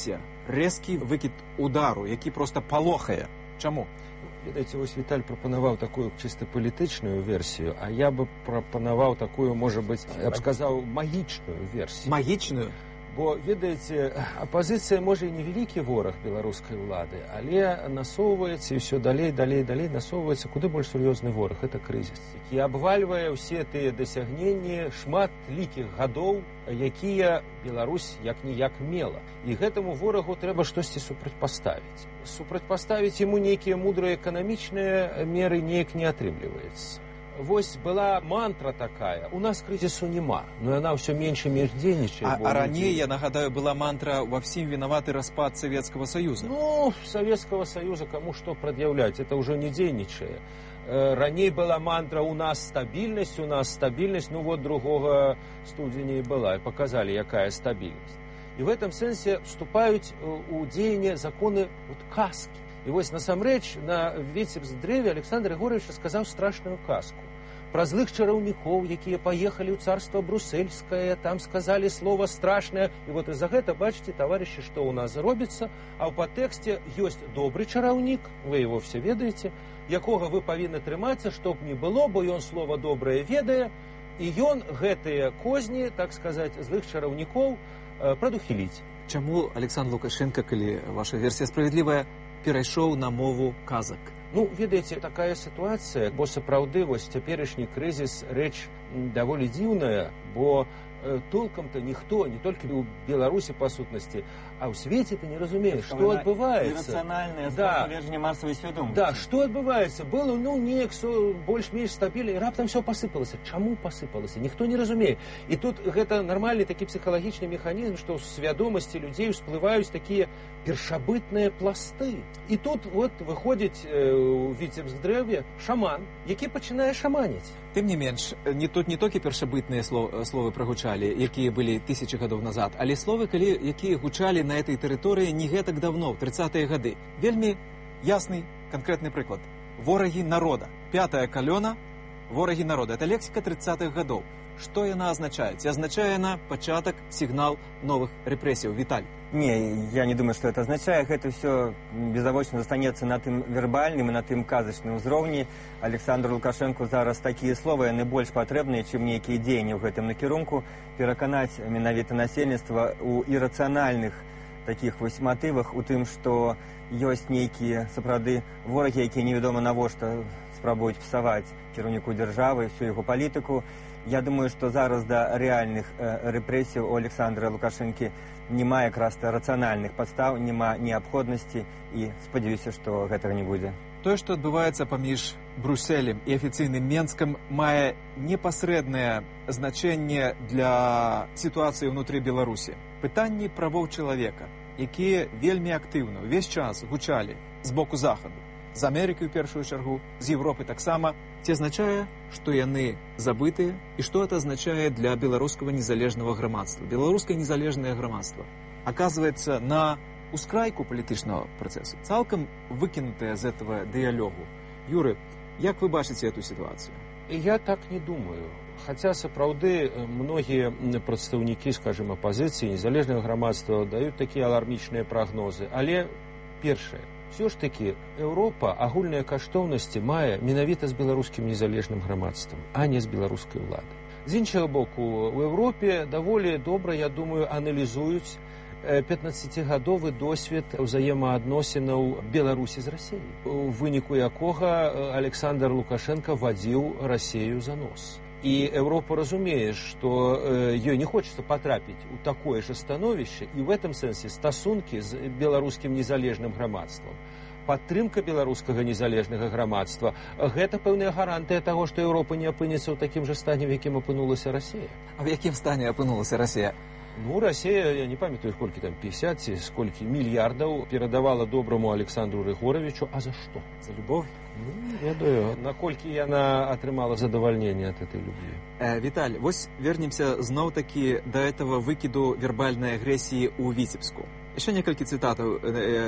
рэзкі выкід удару, які проста палохае. Чаму? Ведаеце, вось Віталь прапанаваў такую чыста палітычную версію, а я бы прапанаваў такую, можа быць, я б сказаў, магічную версію. Магічную? Бо, ведаеце, апазіцыя, можа, і невялікі вораг беларускай улады, але насоўваецца, і ўсё далей, далей, далей насоўваецца куды больш сур'ёзны вораг, гэта крызіс, які абвальвае ўсе тыя дасягненні шмат лікіх гадоў, якія Беларусь як-ніяк мела. І гэтаму ворагу трэба штосьці супрацьпаставіць. Супрацьпаставіць яму нейкія мудрыя эканамічныя меры неяк не атрымліваецца. Вось была мантра такая, у нас крызісу няма, но яна ўсё менш і менш дзейнічае. А, а раней, я нагадаю, была мантра «Во всем виноваты распад Советского Союза». Ну, Советского Союза кому что предъявлять, это уже не дзейнічае. Раней была мантра «У нас стабильность, у нас стабильность», ну вот другого студзеня і была, и показали, якая стабильность. И в этом сенсе вступают у дзеяння законы вот, казки. И вот насамрэч на Віцебск-дрэве Александр Григорьевич сказаў страшную казку про злых чараўнікоў, якія паехалі ў царство брусельскае, там сказалі слово страшнае. І вот из-за гэта, бачите, товарищи, што ў нас робіцца, а ў падтэксце ёсць добры чараўнік, вы его все ведаеце, якога вы павінны трымацца, чтоб не было, бо ён слово добрае ведае, і ён гэтыя козні, так сказать, злых чараўнікоў прадухіліць. Чаму Александр Лукашенко, калі ваша версія справядлівая, перайшоў на мову казак? Ну, ведаеце, такая ситуация, бо сапраўды вось цяперашні крызіс рэч даволі дзіўная, бо э, толком-то ніхто, не толькі ў Беларусі па сутнасці, а ў свеце-то не разумее, што адбываецца. Иррациональное да. способление массовой свядомости. Да, што адбываецца? Было, ну, неяк больш-менш стабільна, і раптам все пасыпалася. Чаму пасыпалася? Ніхто не разумее. І тут гэта нармальны такі псіхалагічны механізм, што ў свядомасці людзей всплываюць такія першабытныя пласты. І тут вот выходзіць э, у Віцебск-дрэве шаман, які пачынае шаманіць. Тым не менш, не тут не толькі першабытныя слов, словы прагучалі, якія былі тысячы гадоў назад, але словы, калі, якія гучалі на этой тэрыторыі не гэтак давно, в тридцатые гады. Вельмі ясны конкретны прыклад. Ворагі народа. Пятая калёна, ворагі народа. Это лексика тридцатых гадоў. Што яна азначае? Ці азначае яна пачатак, сігнал новых рэпрэсіяў? Віталь. Не, я не думаю, что это означает. Это все безавочна застанецца на тым вербальным і на тым казачным узроўні. Александру Лукашенку зараз такія словы, яны больш патрэбныя, чым нейкія дзеянні ў гэтым накірунку. Пераканаць менавіта насельніцтва ў ірацыянальных такіх вось матывах, у тым, што ёсць нейкія сапраўды ворагі, якія невядома навошта спрабуюць псаваць кіраўніку дзяржавы, всю яго палітыку. Я думаю, што зараз да рэальных э, рэпрэсіяў у Александра Лукашэнкі няма якраз рацыянальных падстаў, няма неабходнасці, і спадзяюся, што гэтага не будзе. Тое, што адбываецца паміж Брусселем і афіцыйным Менскам, мае непасрэднае значэнне для сітуацыі ўнутры Беларусі. Пытанні правоў чалавека, якія вельмі актыўна ўвесь час гучалі з боку захаду, з Амерыкі ў першую чаргу, з Европы таксама, ці азначае, што яны забытыя, і што это азначае для беларускага незалежнага грамадства. Беларускае незалежнае грамадства аказваецца на ускрайку палітычнага працэсу, цалкам выкінутая з этого дыялогу. Юры, як вы бачыце эту сітуацыю? Я так не думаю. Хаця сапраўды многія прадстаўнікі, скажем, апазіцыі, незалежнага грамадства даюць такія алармічныя прагнозы, але першае, все ж таки Еўропа агульныя каштоўнасці мае менавіта з беларускім незалежным грамадствам, а не з беларускай уладай. З іншага боку, у Еўропе даволі добра, я думаю, аналізуюць пятнаццацігадовы досвед ўзаемаадносінаў Беларусі з Расіяй, у выніку якога Александр Лукашенко вадзіў Расію за нос. І Еўропа разумее, што ёй не хочется потрапіць у такое же становішча, і в этом сэнсе стасункі з беларускім незалежным грамадствам, падтрымка беларускага незалежнага грамадства, гэта пэўная гарантыя таго, што Еўропа не апынецца ў такім жа стане, в якім апынулася Расія. А в якім стане апынулася Расія? Ну, Россия, я не памятаю, сколько там, пятьдесят, сколько миллиардов передавала доброму Александру Григорьевичу. А за что? За любовь? Ну, ведаю. Наколькі яна атрымала задавальнение от этой любви. Э, Виталь, вось вернемся зноў-таки до этого выкиду вербальной агрессии у Витебску. Еще некалькі цитатаў,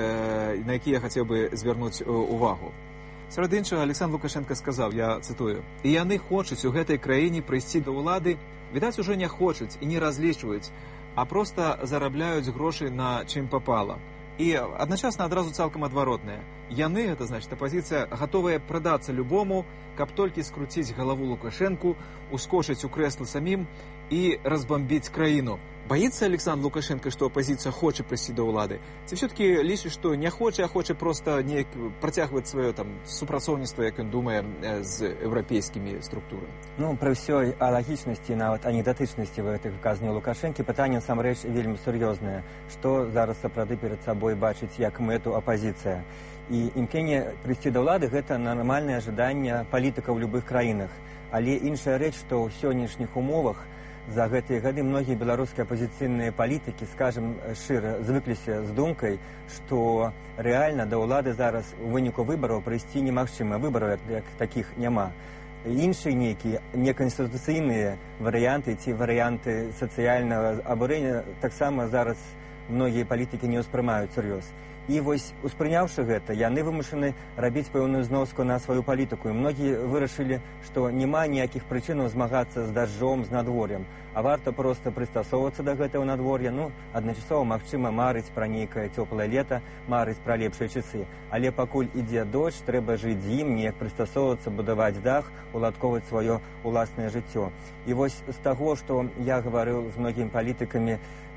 э, на якія я хотел бы звярнуць увагу. Сярод іншага, Александр Лукашенко сказаў, я цитую, «І яны хочуць у гэтай краіне прыйсці да ўлады, відаць, уже не хочуць і не разлічваюць, а просто зарабляюць грошы на чым попало. і адначасна адразу цалкам адваротная. Яны, гэта значыць апазіцыя, гатовая прадацца любому, каб толькі скруціць галаву Лукашэнку, ускочыць у крэсла самім і разбамбіць краіну. Боится Александр Лукашенко, что оппозиция хочет прийти до улады? Ці все-таки лишь, что не хочет, а хочет просто не протягивать свое там супрацоўніцтва, як он думае, з еўрапейскімі структурами? Ну, при всей логичности, нават анекдотичности в этих выказаннях Лукашенко, питание насамрэч вельмі сур'ёзнае. Что зараз сапраўды перед собой бачыць як мэту оппозиция? И імкненне прийти до улады – это нормальное ожидание политиков в любых краінах. Але іншая рэч, што ў сённяшніх умовах за гэтыя гады многія беларускія апозіцыйныя палітыкі, скажем шчыра, звыкліся з думкай, што рэальна да ўлады зараз у выніку выбараў прыйсці немагчыма. Выбараў як, як такіх няма. Іншыя нейкія неканстытуцыйныя варыянты ці варыянты сацыяльнага абурэння таксама зараз многія палітыкі не ўспрымаюць сур'ёз. І вось, успрыняўшы гэта, яны вымушаны рабіць пэўную зноску на сваю палітыку. І многія вырашылі, што няма ніякіх прычынаў змагацца з дажджом, з надвор'ем, а варта проста прыстасоўвацца да гэтага надвор'я. Ну, адначасова, магчыма, марыць пра нейкае цёплае лета, марыць пра лепшыя часы. Але пакуль ідзе дождж, трэба жыць з ім, неяк прыстасоўвацца, будаваць дах, уладкоўваць сваё уласнае жыццё. І вось з таго, што я гаварыў з многімі палітыкамі,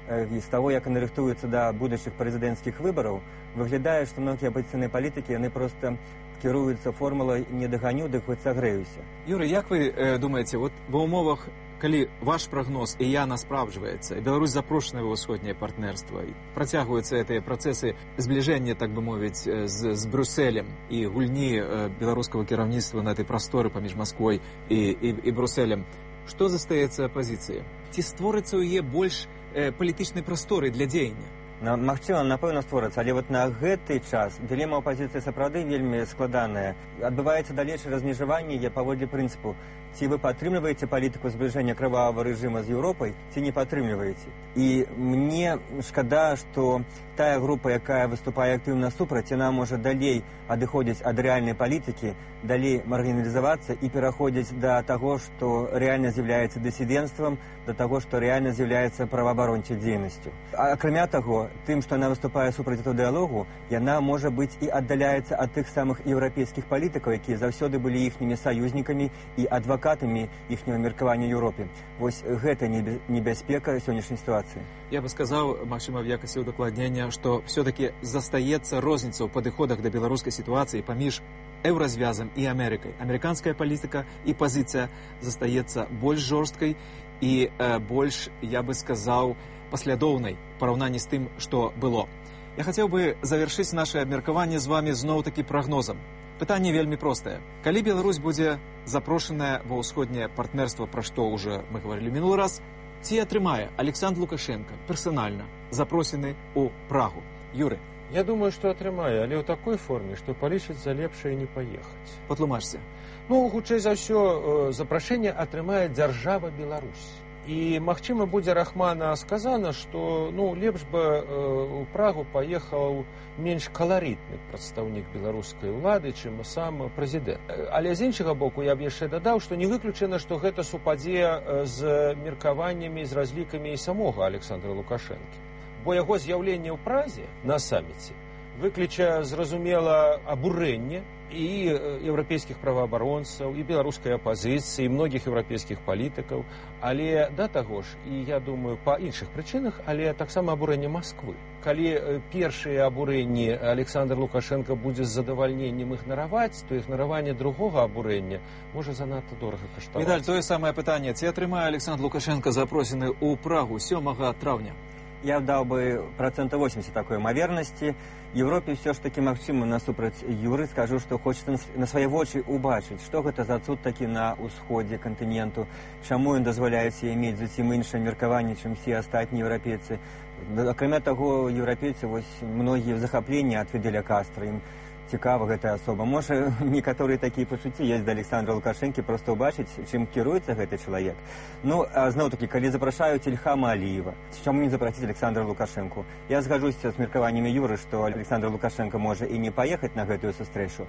з таго, як яны рыхтуюцца да будучых прэзідэнцкіх выбараў, выглядае, што многія апозіцыйныя палітыкі, яны проста кіруюцца формулай «не даганю, дык хоць сагрэюся». Юрый, як вы э, думаеце, вот ва ўмовах, калі ваш прагноз і яна спраўджваецца, Беларусь запрошана ва ўсходняе партнерства, працягваюцца гэтыя працэсы збліжэння, так бы мовіць, з, з Брюсселем і гульні э, беларускага кіраўніцтва на этой прасторы паміж Масквой і, і, і Брюсселем, што застаецца апозіцыяй? Ці створыцца ў яе больш э, палітычнай прасторы для дзеяння? На, магчыма, напэўна, створыцца, але вот на гэты час дылема апозіцыі сапраўды вельмі складаная. Адбываецца далейшае размежаванне яе паводле прынцыпу: ці вы падтрымліваеце палітыку збліжэння крывавага рэжыма з Еўропай, ці не падтрымліваеце. І мне шкада, што тая група, якая выступае актыўна супраць, яна можа далей адыходзіць ад рэальнай палітыкі, далей маргіналізавацца і пераходзіць да таго, што рэальна з'яўляецца дысідэнцтвам, да таго, што рэальна з'яўляецца праваабарончай дзейнасцю. Акрамя таго, тым, што яна выступае супраць этого дыялогу, яна, можа быць, і аддаляецца ад тых самых еўрапейскіх палітыкаў, якія заўсёды былі іхнімі саюзнікамі і адвакатамі іхняго меркавання ў Еўропе. Вось гэта небяспека сённяшняй сітуацыі. Я бы сказаў, магчыма, в якасці удакладнення, што все-таки застаецца розніца ў падыходах да беларускай сітуацыі паміж еўразвязам і Амерыкай. Амерыканская палітыка і пазіцыя застаецца больш жорсткай і э, больш, я бы сказаў, паслядоўнай параўнанні з тым, што было. Я хацеў бы завяршыць наше абмеркаванне з вами зноў-такі прагнозам. Пытанне вельмі простае. Калі Беларусь будзе запрошаная ва ўсходняе партнерства, пра што ўжо мы гаварылі мінулы раз, ці атрымае Александр Лукашенко персанальна запросены ў Прагу? Юры. Я думаю, што атрымае, але ў такой форме, што палічыць за лепшае не паехаць. Патлумачце. Ну, хутчэй за ўсё, запрашэнне атрымае дзяржава Беларусь. І, магчыма, будзе рахмана сказана, што, ну, лепш бы ў Прагу паехаў менш каларытны прадстаўнік беларускай улады, чым сам прэзідэнт. Але з іншага боку, я б яшчэ дадаў, што не выключана, што гэта супадзе з меркаваннямі, з разлікамі і самога Александра Лукашэнкі. Бо яго з'яўленне ў Празе на саміце выкліча, зразумела, абурэнне і еўрапейскіх праваабаронцаў, і беларускай апазіцыі, і многіх еўрапейскіх палітыкаў, але да таго ж, і я думаю, па іншых прычынах, але таксама абурэнне Масквы. Калі першыя абурэнні Александр Лукашенко будзе з задавальненнем ігнараваць, то ігнараванне другога абурэння можа занадта дорага каштаваць. Медаль, тое самае пытанне. Ці атрымае Александр Лукашенко запросены ў Прагу сёмага траўня? Я даў бы процента восемьдесят такой імавернасці. Европе все ж таки магчыма насупраць Юры, скажу, што хочется на свае вочы убачыць, што гэта за цуд такі на ўсходзе кантыненту, чаму ён дазваляе сабе мець зусім іншае меркаванне, чым все астатнія еўрапейцы. Акрамя таго, еўрапейцы вось многія захапленні ад Фідэля Кастра, ім цікава гэтая асоба. Можа, некаторыя такія пачуцці ёсць да Александра Лукашэнкі, проста ўбачыць, чым кіруецца гэты чалавек. Ну, а зноў-такі, калі запрашаюць Ільхама Аліева, чаму не запрасіць Александра Лукашэнку? Я згаджуся з меркаваннямі Юры, што Александр Лукашенко можа і не паехаць на гэтую сустрэчу.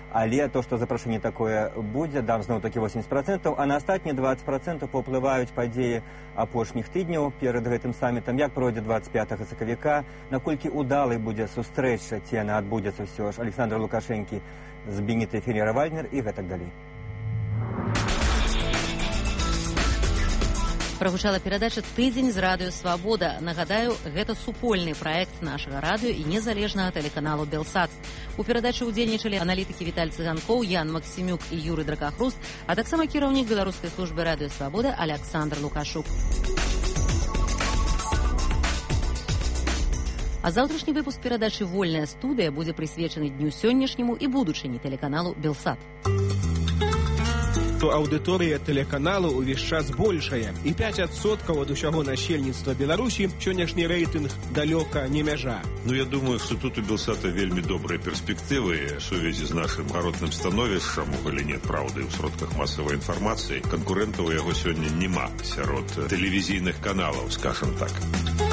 Але то, што запрашэнне такое будзе, дам зноў такі восемьдесят процентаў, а на астатнія двадцать процентаў паўплываюць падзеі апошніх тыдняў перад гэтым самітам, як пройдзе двадцать пятага сакавіка, наколькі удалай будзе сустрэча, ці яна адбудзецца ўсё ж Александра Лукашэнкі з Бенітай Феррера-Вальднер і гэтак далей. Прагучала перадача «Тыдзень з радыё Свабода». Нагадаю, гэта супольны праект нашага радыё і незалежнага тэлеканалу «Белсат». У перадачы ўдзельнічалі аналітыкі Віталь Цыганкоў, Ян Максімюк і Юрый Дракахруст, а таксама кіраўнік беларускай службы радыё Свабода Александр Лукашук. А заўтрашні выпуск перадачы «Вольная студыя» будзе прысвечаны дню сённяшняму і будучыні тэлеканалу «Белсат». То аўдыторыя тэлеканалу ўвесь час большая, і пяць адсоткаў ад усяго насельніцтва Беларусі сённяшні рэйтынг далёка не мяжа. Ну, я думаю, што тут у Белсата вельмі добрыя перспектывы ў сувязі з нашым гаротным становішчам у галіне праўды ў сродках масавай інфармацыі. Канкурэнтаў у яго сёння няма сярод тэлевізійных каналаў, скажам так.